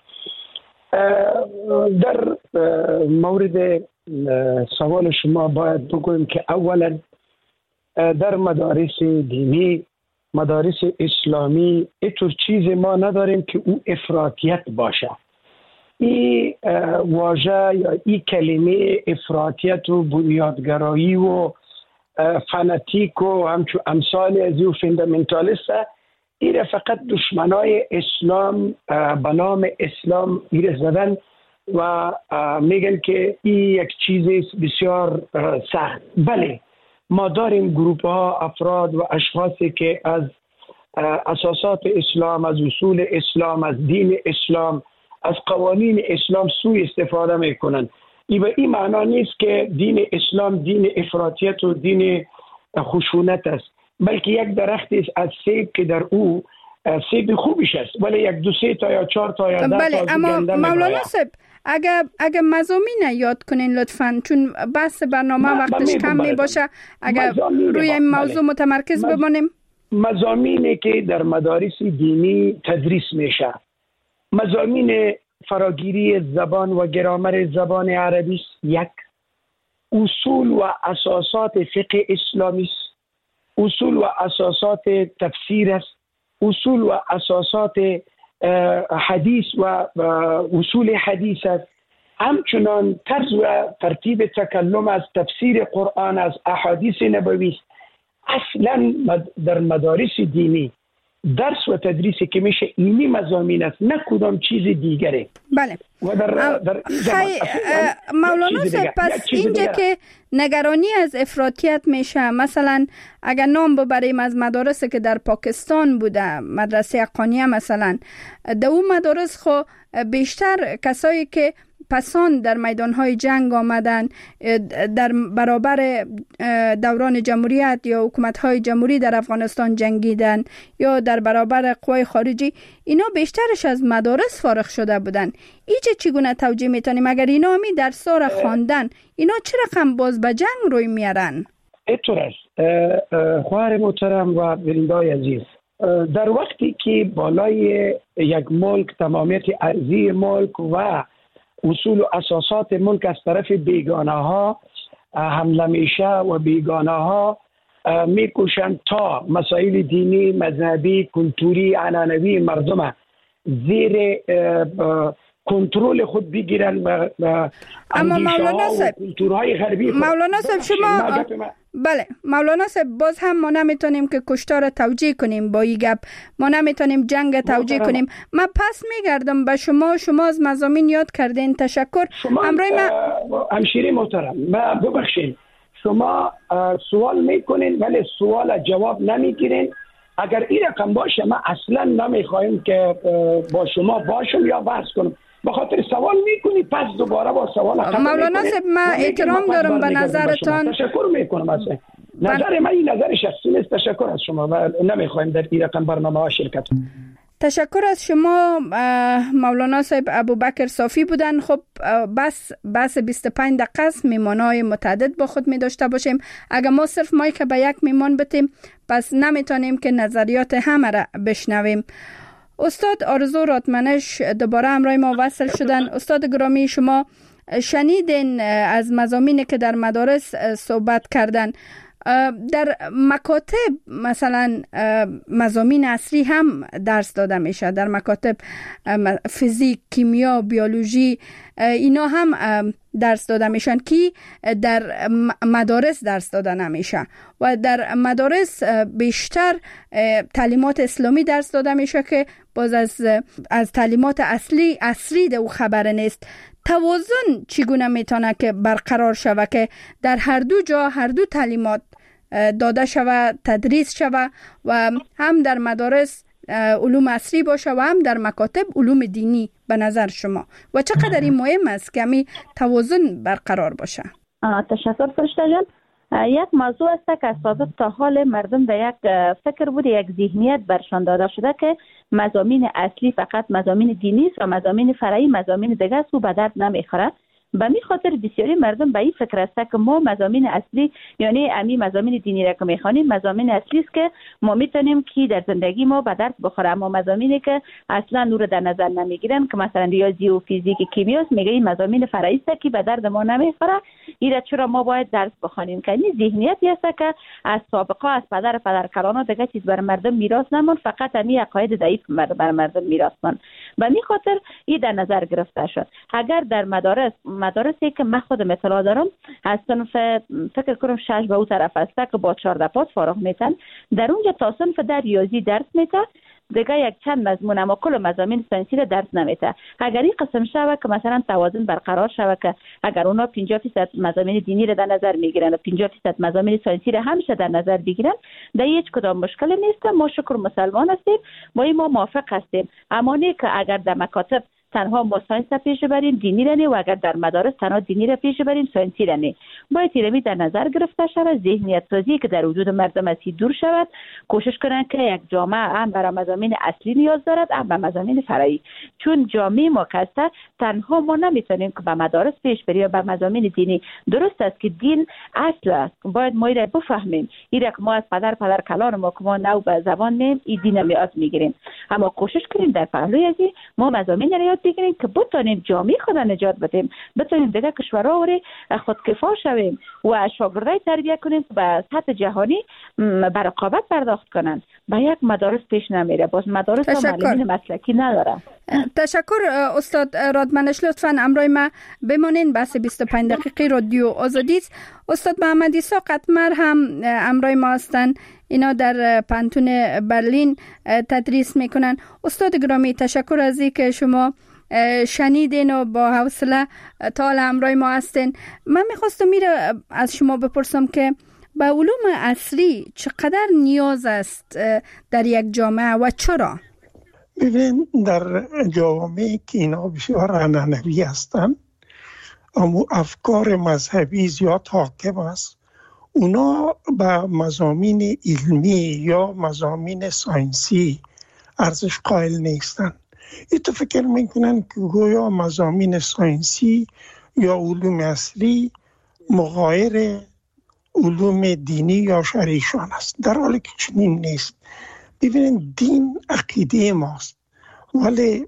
در مورد سوال شما باید بگویم که اولا در مدارس دینی، مدارس اسلامی، اینطور چیز ما نداریم که او افراطیت باشه. این واژه یا این کلمه افراطیت و بنیادگرایی و فناتیک و همچون امثال از او فندامنتالیست، این فقط دشمنای اسلام به نام اسلام ایره زدن و میگن که این یک چیز بسیار سخت. بله، ما داریم گروه ها، افراد و اشخاصی که از اساسات اسلام، از اصول اسلام، از دین اسلام، از قوانین اسلام سوء استفاده میکنن. این به این معنا نیست که دین اسلام دین افراطیت و دین خشونت است، بلکه یک درختی از سیب که در او سیب خوبیش است ولی یک دو سه تا یا چهار تا یا ده
بله،
تا
اما مولانا صاحب اگر اگر مضامین یاد کنین لطفاً، چون بحث برنامه وقتش کم می باشه، اگر روی این موضوع بله. متمرکز مز... بمانیم.
مضامینی که در مدارس دینی تدریس میشه، مضامین فراگیری زبان و گرامر زبان عربی است، یک. اصول و اساسات فقه اسلامی است، اصول و اساسات تفسیر است، اصول و اساسات حدیث و اصول حدیث است. همچنان طرز و ترتیب تکلم از تفسیر قرآن، از احادیث نبوی است. اصلا در مدارس دینی درس و تدریسی که میشه اینی مضامین است، نه کدام چیز دیگره.
بله.
و در, در
خی... مولانا صاحب، پس اینجا که نگرانی از افراطیت میشه، مثلا اگر نام ببریم از مدارسی که در پاکستان بوده، مدرسه حقانیه مثلا، در اون مدارس خو بیشتر کسایی که پسان در میدانهای جنگ آمدن، در برابر دوران جمهوریت یا حکومت‌های جمهوری در افغانستان جنگیدن یا در برابر قوای خارجی، اینا بیشترش از مدارس فارغ شده بودن. ایچه چگونه توجیه میتونیم اگر اینا همی در سار خواندن، اینا چه رقم باز به جنگ روی میارن؟
اینطور است خواهر محترم و برندای عزیز، در وقتی که بالای یک ملک تمامیت ارضی ملک و اصول و اساسات ملک از طرف بیگانه ها حمله میشه و بیگانه ها میکوشند تا مسائل دینی، مذهبی، کلتوری، عنعنوی مردم زیر کنترل خود بگیرن و
اما مولانا صاحب
کلتورهای غربی خود.
مولانا صاحب شما بله مولانا صاحب، باز هم ما نمیتونیم که کشتار توجیه کنیم با این گپ، ما نمیتونیم جنگ توجیه کنیم. من پس میگردم به شما، شما از مضامین یاد کردین، تشکر.
همراه ما همشیری محترم، ما ببخشید شما سوال میکنین ولی سوال جواب نمیگیرین. اگر این رقم باشه ما اصلا نمیخوایم که با شما باشم یا بحث کنم، به خاطر سوال میکنی پس دوباره با سوال خطا
مولانا صاحب، من احترام دارم به نظرتان،
تشکر میکنم. از نظر من این نظر شخصی نیست، تشکر از شما و نمیخوایم در این رقم برنامه ها شرکت کنیم.
تشکر از شما. مولانا صاحب ابوبکر صافی بودن. خب بس بس بیست و پنج دقیقه است، میمانای متعدد با خود می داشته باشیم. اگر ما صرف مایک به یک میمان بتیم پس نمیتونیم که نظریات همه را بشنویم. استاد آرزو راتمنش دوباره همراه ما وصل شدن. استاد گرامی، شما شنیدین از مضامینی که در مدارس صحبت کردن. در مکاتب مثلا مضامین اصلی هم درس داده میشه، در مکاتب فیزیک، کیمیا، بیولوژی اینا هم درس داده میشن که در مدارس درس داده نمیشه و در مدارس بیشتر تعلیمات اسلامی درس داده میشه که باز از از تعلیمات اصلی اصلی دو خبر نیست. توازن چگونه میتونه که برقرار شوه که در هر دو جا هر دو تعلیمات داده شوه، تدریس شوه و هم در مدارس علوم اصلی باشه و هم در مکاتب علوم دینی به نظر شما و چقدر این مهم است که می توازن برقرار باشه؟
تشکر فرشته جان. یک موضوع است که از سابق تا حال مردم در یک فکر بود، یک ذهنیت برشان داده شده که مضامین اصلی فقط مضامین دینی است و مضامین فرعی مضامین دیگه است و به درد نمیخوره. به می خاطر بسیاری مردم به این فکر است که ما مضامین اصلی یعنی امی مضامین دینی را که میخوانیم مضامین اصلی است که ما میتونیم که در زندگی ما به درد بخوره، اما مضامینی که اصلا نور در نظر نمیگیرن که مثلا ریاضی و فیزیک و میگه این مضامین فرعی است که به درد ما نمیخوره، اینا چرا ما باید درس بخوانیم؟ که این ذهنیتی است که از سابقه از پدر پدرکلان دیگه چیز بر مردم میراث نمون، فقط امی عقاید ضعیف بر مردم میراث مون. به می خاطر این در نظر گرفته شد. اگر در مدارس مدارسی که من خودم اطلاع دارم از صنف فکر کنم شش به او طرف است که با چهارده پاس فارغ میتن، در اونجا تا صنف در ریاضی درس میته، دیگه یک چند مضمون اما کل مضامین ساینسی را درس نمیته. اگر این قسم شوه که مثلا توازن برقرار شوه که اگر اونا پنجاه درصد مضامین دینی را در نظر میگیرن و پنجاه درصد مضامین ساینسی را همیشه در نظر بگیرن، در هیچ کدام مشکل نیست. ما شکر مسلمان هستیم، ما این ما موافق هستیم، اما نه که اگر در مکاتب تنها ما ساینس را پیش بریم دینی را نه و اگر در مدارس تنها دینی را پیش بریم ساینسی را نه. باید تیرمی در نظر گرفته شود، ذهنیت سازی که در وجود مردم از دور شود، کوشش کنند که یک جامعه هم برای مضامین اصلی نیاز دارد هم به مضامین فرعی، چون جامعه ما کسته تنها ما نمیتونیم که به مدارس پیش بریم به مضامین دینی. درست است که دین اصل است، باید ما را بفهمیم، این که ما از پدر پدر کلان ما که ما نو به زبان میم این دین میاد میگیریم، اما کوشش کنیم در پهلوی از ما مضامین را یاد بگیریم که بتونیم جامعه خود نجات بدیم، بتونیم دیگه کشورها وری خودکفا شویم و شاگردای تربیت کنیم که به سطح جهانی بر رقابت پرداخت کنن. به یک مدارس پیش نمیره، باز مدارس هم معلمین مسلکی نداره.
تشکر استاد رادمنش، لطفاً امروی ما بمانین. بحث بیست و پنج دقیقه رادیو آزادی است. استاد محمد عیسی قطمر هم امروی ما هستن، اینا در پانتون برلین تدریس میکنن. استاد گرامی تشکر از اینکه شما شنیدین و با حوصله تا امروی ما هستین. من میخواستم میره از شما بپرسم که به علوم اصلی چقدر نیاز است در یک جامعه و چرا؟
ببین در جوامعی که اینا بسیار عنعنوی هستند اما افکار مذهبی زیاد حاکم است، اونا به مضامین علمی یا مضامین ساینسی ارزش قائل نیستند. ای تو فکر میکنن که گویا مضامین ساینسی یا علوم اصلی مغایر علوم دینی یا شرعیشان است، در حالی که چنین نیست. ببینید دین عقیده ماست ولی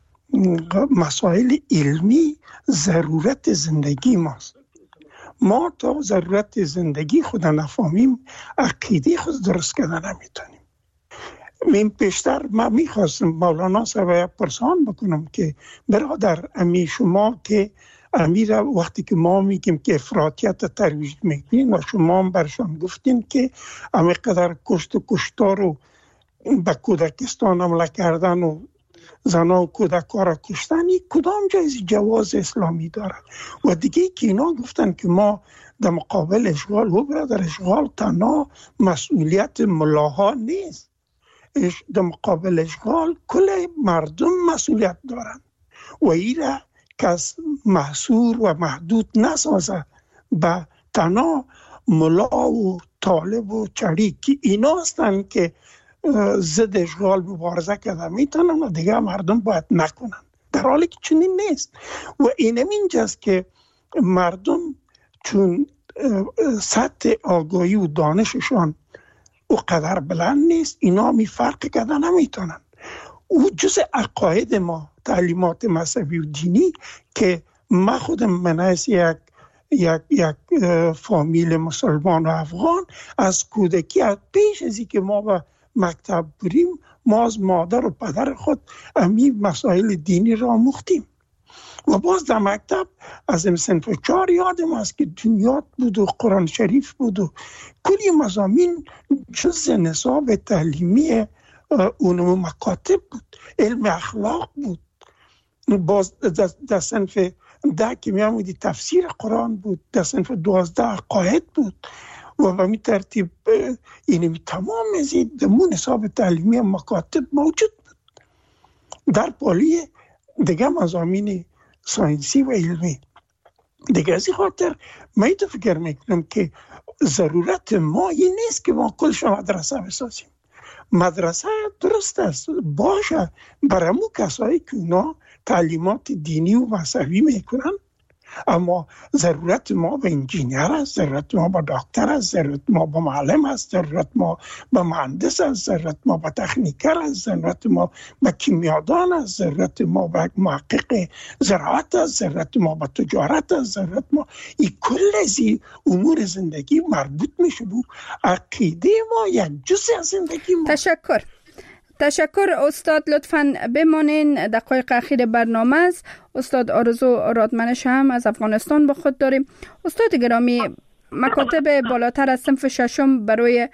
مسائل علمی ضرورت زندگی ماست. ما تا ضرورت زندگی خود نفهمیم عقیده خود درست کردن نمیتونیم. من پیشتر من میخواستم مولانا صاحب پرسان بکنم که برادر امی شما که امیر وقتی که ما میگیم که افراطیت ترویج میکنیم و شما هم برشان گفتین که امی قدر کشت و کشتار و به کودکستان حمله کردن و زنا و کودکا را کشتن، این کدام جایز جواز اسلامی دارد؟ و دیگه که اینا گفتن که ما در مقابل اشغال و برادر اشغال تنها مسئولیت ملاها نیست، در مقابل اشغال کل مردم مسئولیت دارند و ایره کس محصور و محدود نسازه به تنها ملا و طالب و چری که اینا هستند که ضد اشغال مبارزه کرده میتونن و دیگه مردم باید نکنن، در حالی که چنین نیست. و اینم اینجاست که مردم چون سطح آگاهی و دانششان او قدر بلند نیست، اینا می فرق کرده نمیتونن. او جز عقاید ما تعلیمات مذهبی و دینی که ما خودم من از یک یک یک فامیل مسلمان و افغان از کودکی، از پیش از اینکه ما به مکتب بریم، ما از مادر و پدر خود همین مسائل دینی را آموختیم. و باز در مکتب از این صنف چهار یادم است که دنیات بود و قرآن شریف بود و کلی مضامین جز نصاب تعلیمی علوم مکاتب بود، علم اخلاق بود. باز در صنف ده که میامودی تفسیر قرآن بود، در صنف دوازده عقاید بود و به می ترتیب یعنی تمام از این دمون نصاب تعلیمی مکاتب موجود بود. در پالی دیگه مضامین ساینسی و علمی دیگه. از این خاطر من تو فکر میکنم که ضرورت ما این نیست که ما کلش مدرسه بسازیم. مدرسه درست است باشه برای مو کسایی که اونا تعلیمات دینی و مذهبی میکنن، اما ضرورت ما به انجینیر است، ضرورت ما به دکتر است، ضرورت ما به معلم است، ضرورت ما به مهندس است، ضرورت ما به تکنیکر است، ضرورت ما به کیمیادان است، ضرورت ما به محقق زراعت است، ضرورت ما به تجارت است، ضرورت ما این کل از این امور زندگی مربوط میشه بود. عقیده ما یک جزء از زندگی ما.
تشکر. تشکر استاد، لطفاً بمانین. دقایق اخیر برنامه است. استاد آرزو رادمنش هم از افغانستان با خود داریم. استاد گرامی، مکاتب بالاتر از صنف ششم برای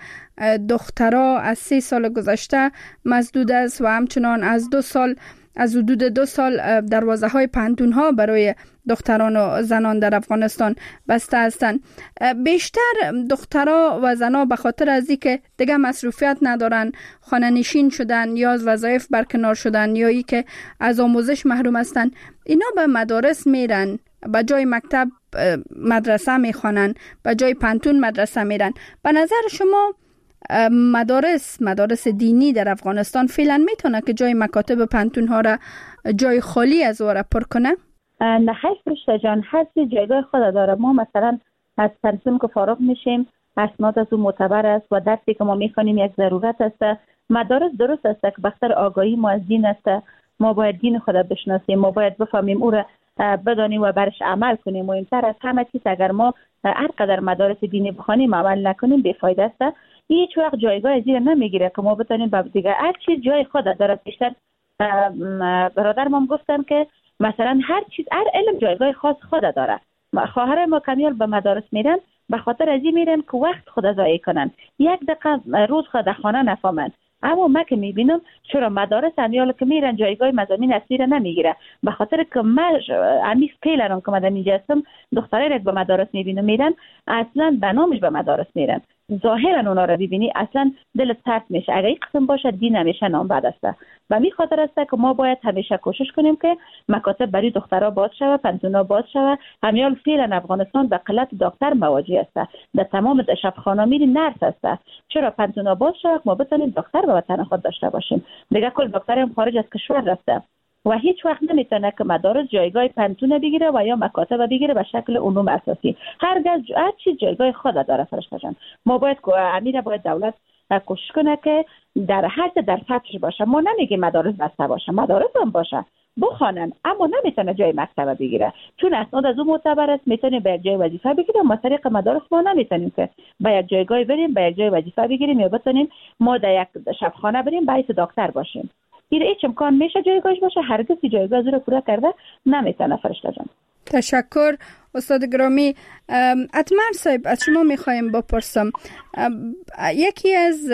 دخترها از سه سال گذشته مسدود است و همچنان از دو سال از حدود دو سال دروازه های پانتون ها برای دختران و زنان در افغانستان بسته هستند. بیشتر دخترها و زنان به خاطر از اینکه دیگه مصروفیت ندارن، خانه نشین شدن یا از وظایف برکنار شدن یا ای که از آموزش محروم هستند، اینا به مدارس میرن، به جای مکتب مدرسه میخوانن، به جای پانتون مدرسه میرن. به نظر شما مدارس مدارس دینی در افغانستان فعلا میتونه که جای مکاتب پانتون ها را جای خالی از او را پر کنه؟
نه خیر فرشته جان، هر چیز جایگاه خود داره. ما مثلا از پانتون که فارغ میشیم اسناد از اون معتبر است و درسی که ما میخوانیم یک ضرورت است. مدارس درست است که بخاطر آگاهی ما از دین است، ما باید دین خود بشناسیم، ما باید بفهمیم او را بدانیم و برش عمل کنیم. مهمتر از همه چیز اگر ما هر قدر مدارس دینی بخوانیم عمل نکنیم بیفایده است. هیچ وقت جایگاه از این نمیگیره که ما بتونیم با دیگه هر چیز جای خود داره. بیشتر برادر ما گفتم که مثلا هر چیز هر علم جایگاه خاص خود داره. خواهر ما کمیال به مدارس میرن به خاطر از این میرن که وقت خود ضایع کنن، یک دقیقه روز خود در خانه نفهمن. اما من که میبینم چرا مدارس امیال که میرن جایگاه مضامین اصلی را نمیگیره، به خاطر که من امیف پیلرم که من در اینجا هستم دخترای را به مدارس میبینم میرن اصلا به نامش به مدارس میرن، ظاهرا اونا را ببینی اصلا دل سرد میشه. اگه این قسم باشه دین همیشه نام بد است و می خاطر است که ما باید همیشه کوشش کنیم که مکاتب برای دخترها باز شوه، پانتونا باز شوه. همیال فعلا افغانستان به قلت دکتر مواجه است، در تمام شفاخانه میری نرس است. چرا پانتونا باز شوه ما بتونیم دختر به وطن خود داشته باشیم؟ دیگه کل دختر هم خارج از کشور رفته و هیچ وقت نمیتونه که مدارس جایگاه پانتون بگیره و یا مکاتب بگیره به شکل علوم اساسی. هرگز هر چیز جایگاه خود داره فرشته جان. ما باید امیر باید دولت کوشش کنه که در هر در سطحش باشه. ما نمیگیم مدارس بسته باشه، مدارس هم باشه بخوانن، اما نمیتونه جای مکتب بگیره چون اسناد از اون معتبر است. میتونه به جای وظیفه بگیره. ما طریق مدارس ما نمیتونیم که به یک جایگاه بریم به یک جای وظیفه بگیریم یا بتونیم ما در یک شفاخانه بریم به حیث دکتر باشیم. این هیچ امکان میشه جایگاهش باشه، هرگز جایگاه رو پورا کرده نمیتونه فرشته جان.
تشکر استاد گرامی. اتمر صاحب از شما میخوایم بپرسم، یکی از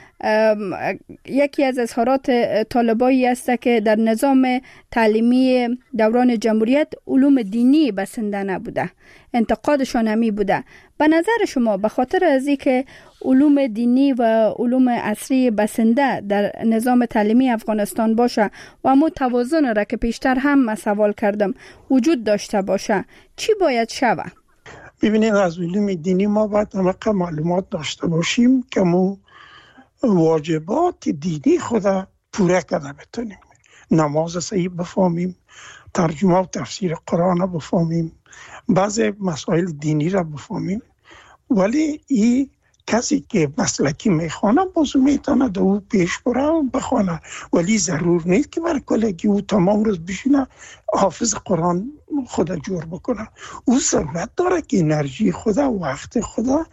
یکی از اظهارات طالبایی است که در نظام تعلیمی دوران جمهوریت علوم دینی بسنده نبوده، انتقادشان همی بوده. به نظر شما به خاطر از اینکه علوم دینی و علوم عصری بسنده در نظام تعلیمی افغانستان باشه و همون توازن را که پیشتر هم سوال کردم وجود داشته باشه، چی باید شوه؟
ببینید از علوم دینی ما باید همه معلومات داشته باشیم که ما واجبات دینی خدا پوره کرده بتونیم. نماز صحیح بفهمیم، ترجمه و تفسیر قرآن را بفهمیم، بعضی مسائل دینی را بفهمیم. ولی این کسی که مسلکی میخوانه باز میتونه دو او پیش بره و بخوانه، ولی ضرور نیست که برای کلگی او تمام روز بشینه حافظ قرآن خدا جور بکنه. او ضرورت داره که انرژی خدا و وقت خدا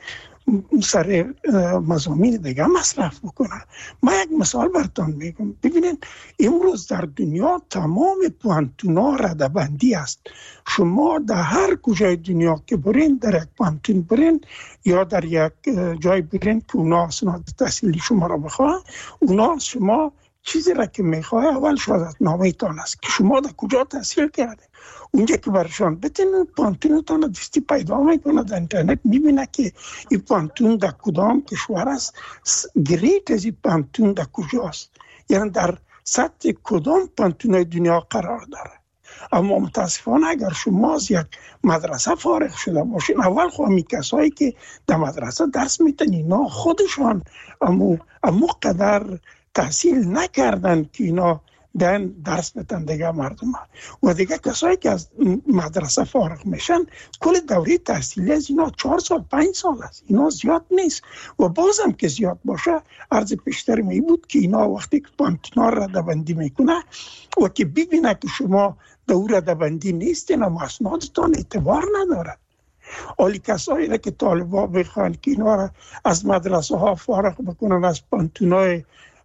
سر مضامین دیگه مصرف بکنه. من یک مثال براتون میگم. ببینین امروز در دنیا تمام پوانتونا ردبندی است. شما در هر کجای دنیا که برین، در یک پوانتون برین یا در یک جای برین که اونا اسناد تحصیلی شما را بخواه، اونا شما چیزی را که میخواه اول شهادت نامه تان است که شما در کجا تحصیل کرده. اونجا که برشان بتین پانتونتان دستی پیدا میکنه، در اینترنت میبینه که این پانتون در کدام کشور است، گریت از این پانتون در کجاست، یعنی در سطح کدام پانتون دنیا قرار داره. اما متاسفانه اگر شما از یک مدرسه فارغ شده باشین، اول خواهی کسایی که در مدرسه درس میتن اینا خودشان امو امو قدر تحصیل نکردن که اینا دن درس بتن دیگه مردم ها. و دیگه کسایی که از مدرسه فارغ میشن کل دوره تحصیلی از اینا چهار سال پنج سال است، اینا زیاد نیست. و بازم که زیاد باشه عرض پیشتر می بود که اینا وقتی که پانتونا ردبندی میکنه و که ببینه که شما دور ردبندی نیستین اما اسنادتان اعتبار نداره. اولی کسایی را که طالبا بخوان که اینا را از مدرسه ها فارغ بکنن، از پانتونای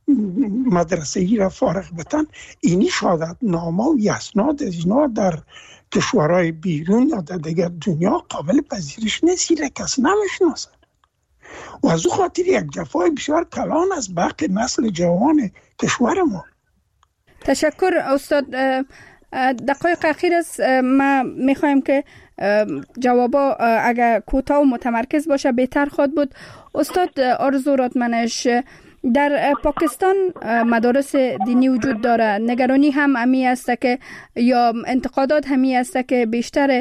مدرسه ای را فارغ بتن، اینی شهادت نامه و اسناد از اینا در کشورهای بیرون یا در دیگر دنیا قابل پذیرش نیست، را کس نمیشناسه. و از او خاطر یک جفای بسیار کلان از باقی نسل جوان کشور ما.
تشکر استاد. دقایق اخیر است، ما میخوایم که جوابا اگر کوتاه و متمرکز باشه بهتر خواهد بود. استاد آرزو رادمنش، در پاکستان مدارس دینی وجود داره، نگرانی هم همی است که یا انتقادات همی است که بیشتر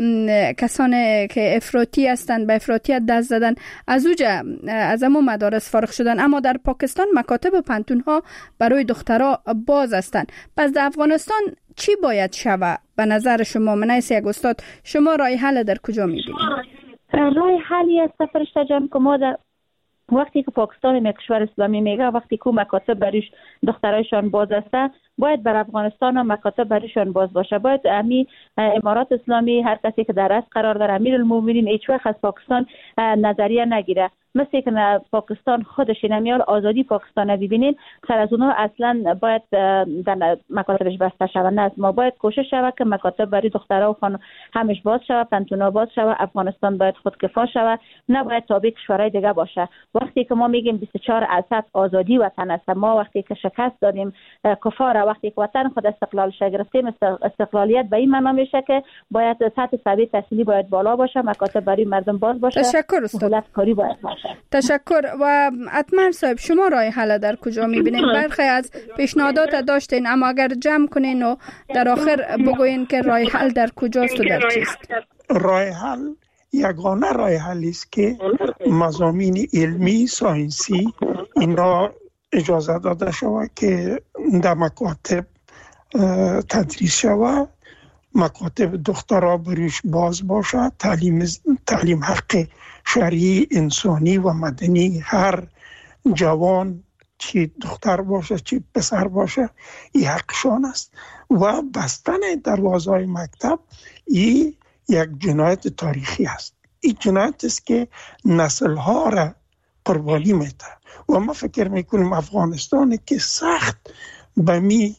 کسانی که افراطی هستند به افراطیت دست زدن از اوجا از همون مدارس فارغ شدن، اما در پاکستان مکاتب و پانتون ها برای دخترها باز هستند. پس در افغانستان چی باید شوه به نظر شما؟ منیس یک استاد، شما راه حل در کجا میبینید؟
راه حلی است فرشته جان که ما در وقتی که پاکستان یک کشور اسلامی میگه، وقتی که مکاتب برایش دخترایشان باز است، باید بر افغانستان هم مکاتب برایشان باز باشه. باید امی امارات اسلامی هر کسی که در رأس قرار داره، امیرالمومنین، هیچ وقت از پاکستان نظریه نگیره. مثل که پاکستان خودش نمیال آزادی پاکستان ببینین، خیر از اونها اصلا باید در مکاتبش بسته شود. نه، ما باید کوشش شود که مکاتب برای دخترها و خانم همش باز شود، پانتونا باز شود. افغانستان باید خودکفا شود، نه باید تابع کشورهای دیگه باشه. وقتی که ما میگیم بیست و چهار درصد آزادی وطن است، ما وقتی که شکست دادیم کفار، وقتی که وطن خود استقلال شه گرفتیم، استقلالیت به این معنا میشه که باید سطح سویه تحصیلی باید بالا باشه، مکاتب برای مردم باز باشه.
تشکر استاد.
کاری باید باشه.
تشکر. و اطمن صاحب، شما راه حل در کجا میبینید؟ برخی از پیشنهادات داشتین، اما اگر جمع کنین و در آخر بگوین که راه حل در کجاست و در چیست؟
راه حل یگانه راه حلی است که مضامین علمی ساینسی اینا اجازه داده شود که در مکاتب تدریس شود، مکاتب دخترها بروش باز باشه، تعلیم تعلیم حق شرعی انسانی و مدنی هر جوان چی دختر باشه چی پسر باشه این حقشان است. و بستن دروازهای مکتب این یک جنایت تاریخی است. این جنایت است که نسل‌ها را قربانی میده. و ما فکر میکنیم افغانستان که سخت به می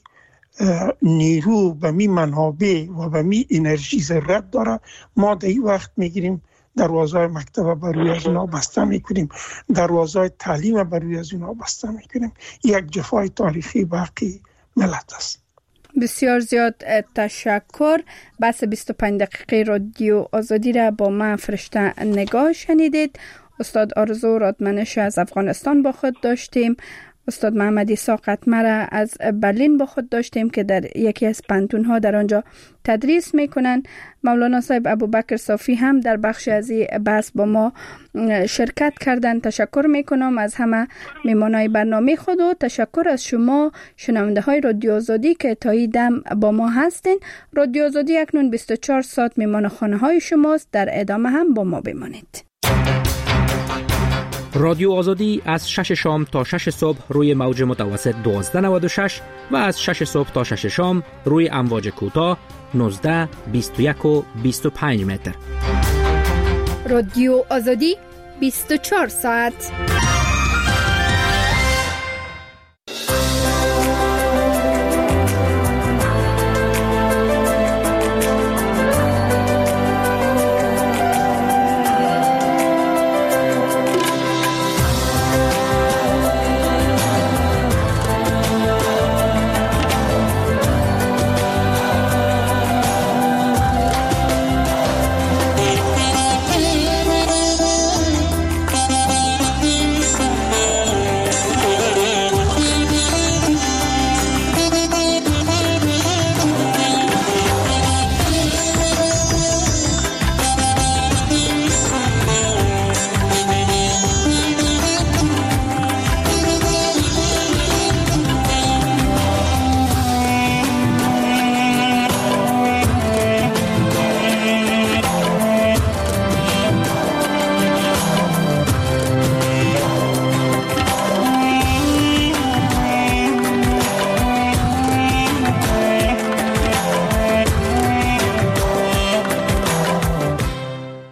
نیرو، به می منابع و به می انرژی ضرورت داره، ما در این وقت میگیریم دروازهای مکتب برای از اینا بسته میکنیم، دروازهای تعلیم برای از اینا بسته میکنیم. یک جفای تاریخی باقی ملت است.
بسیار زیاد تشکر. بس بیست و پنج دقیقه رادیو آزادی را با من فرشته نگاه شنیدید. استاد آرزو رادمنش از افغانستان با خود داشتیم. استاد محمد عیسی قطمره از برلین با خود داشتیم که در یکی از پانتون ها در آنجا تدریس میکنن. مولانا صاحب ابوبکر صافی هم در بخش از این بحث با ما شرکت کردن. تشکر میکنم از همه میمانای برنامه خود و تشکر از شما شنونده های رادیو آزادی که تا این دم با ما هستین. رادیو آزادی اکنون بیست و چهار ساعت میمان خانه های شماست. در ادامه هم با ما بمانید.
رادیو آزادی از شش شام تا شش صبح روی موج متوسط دوازده نود و شش و از شش صبح تا شش شام روی امواج کوتاه نوزده بیست و یک و بیست و پنج متر.
رادیو آزادی بیست و چهار ساعت.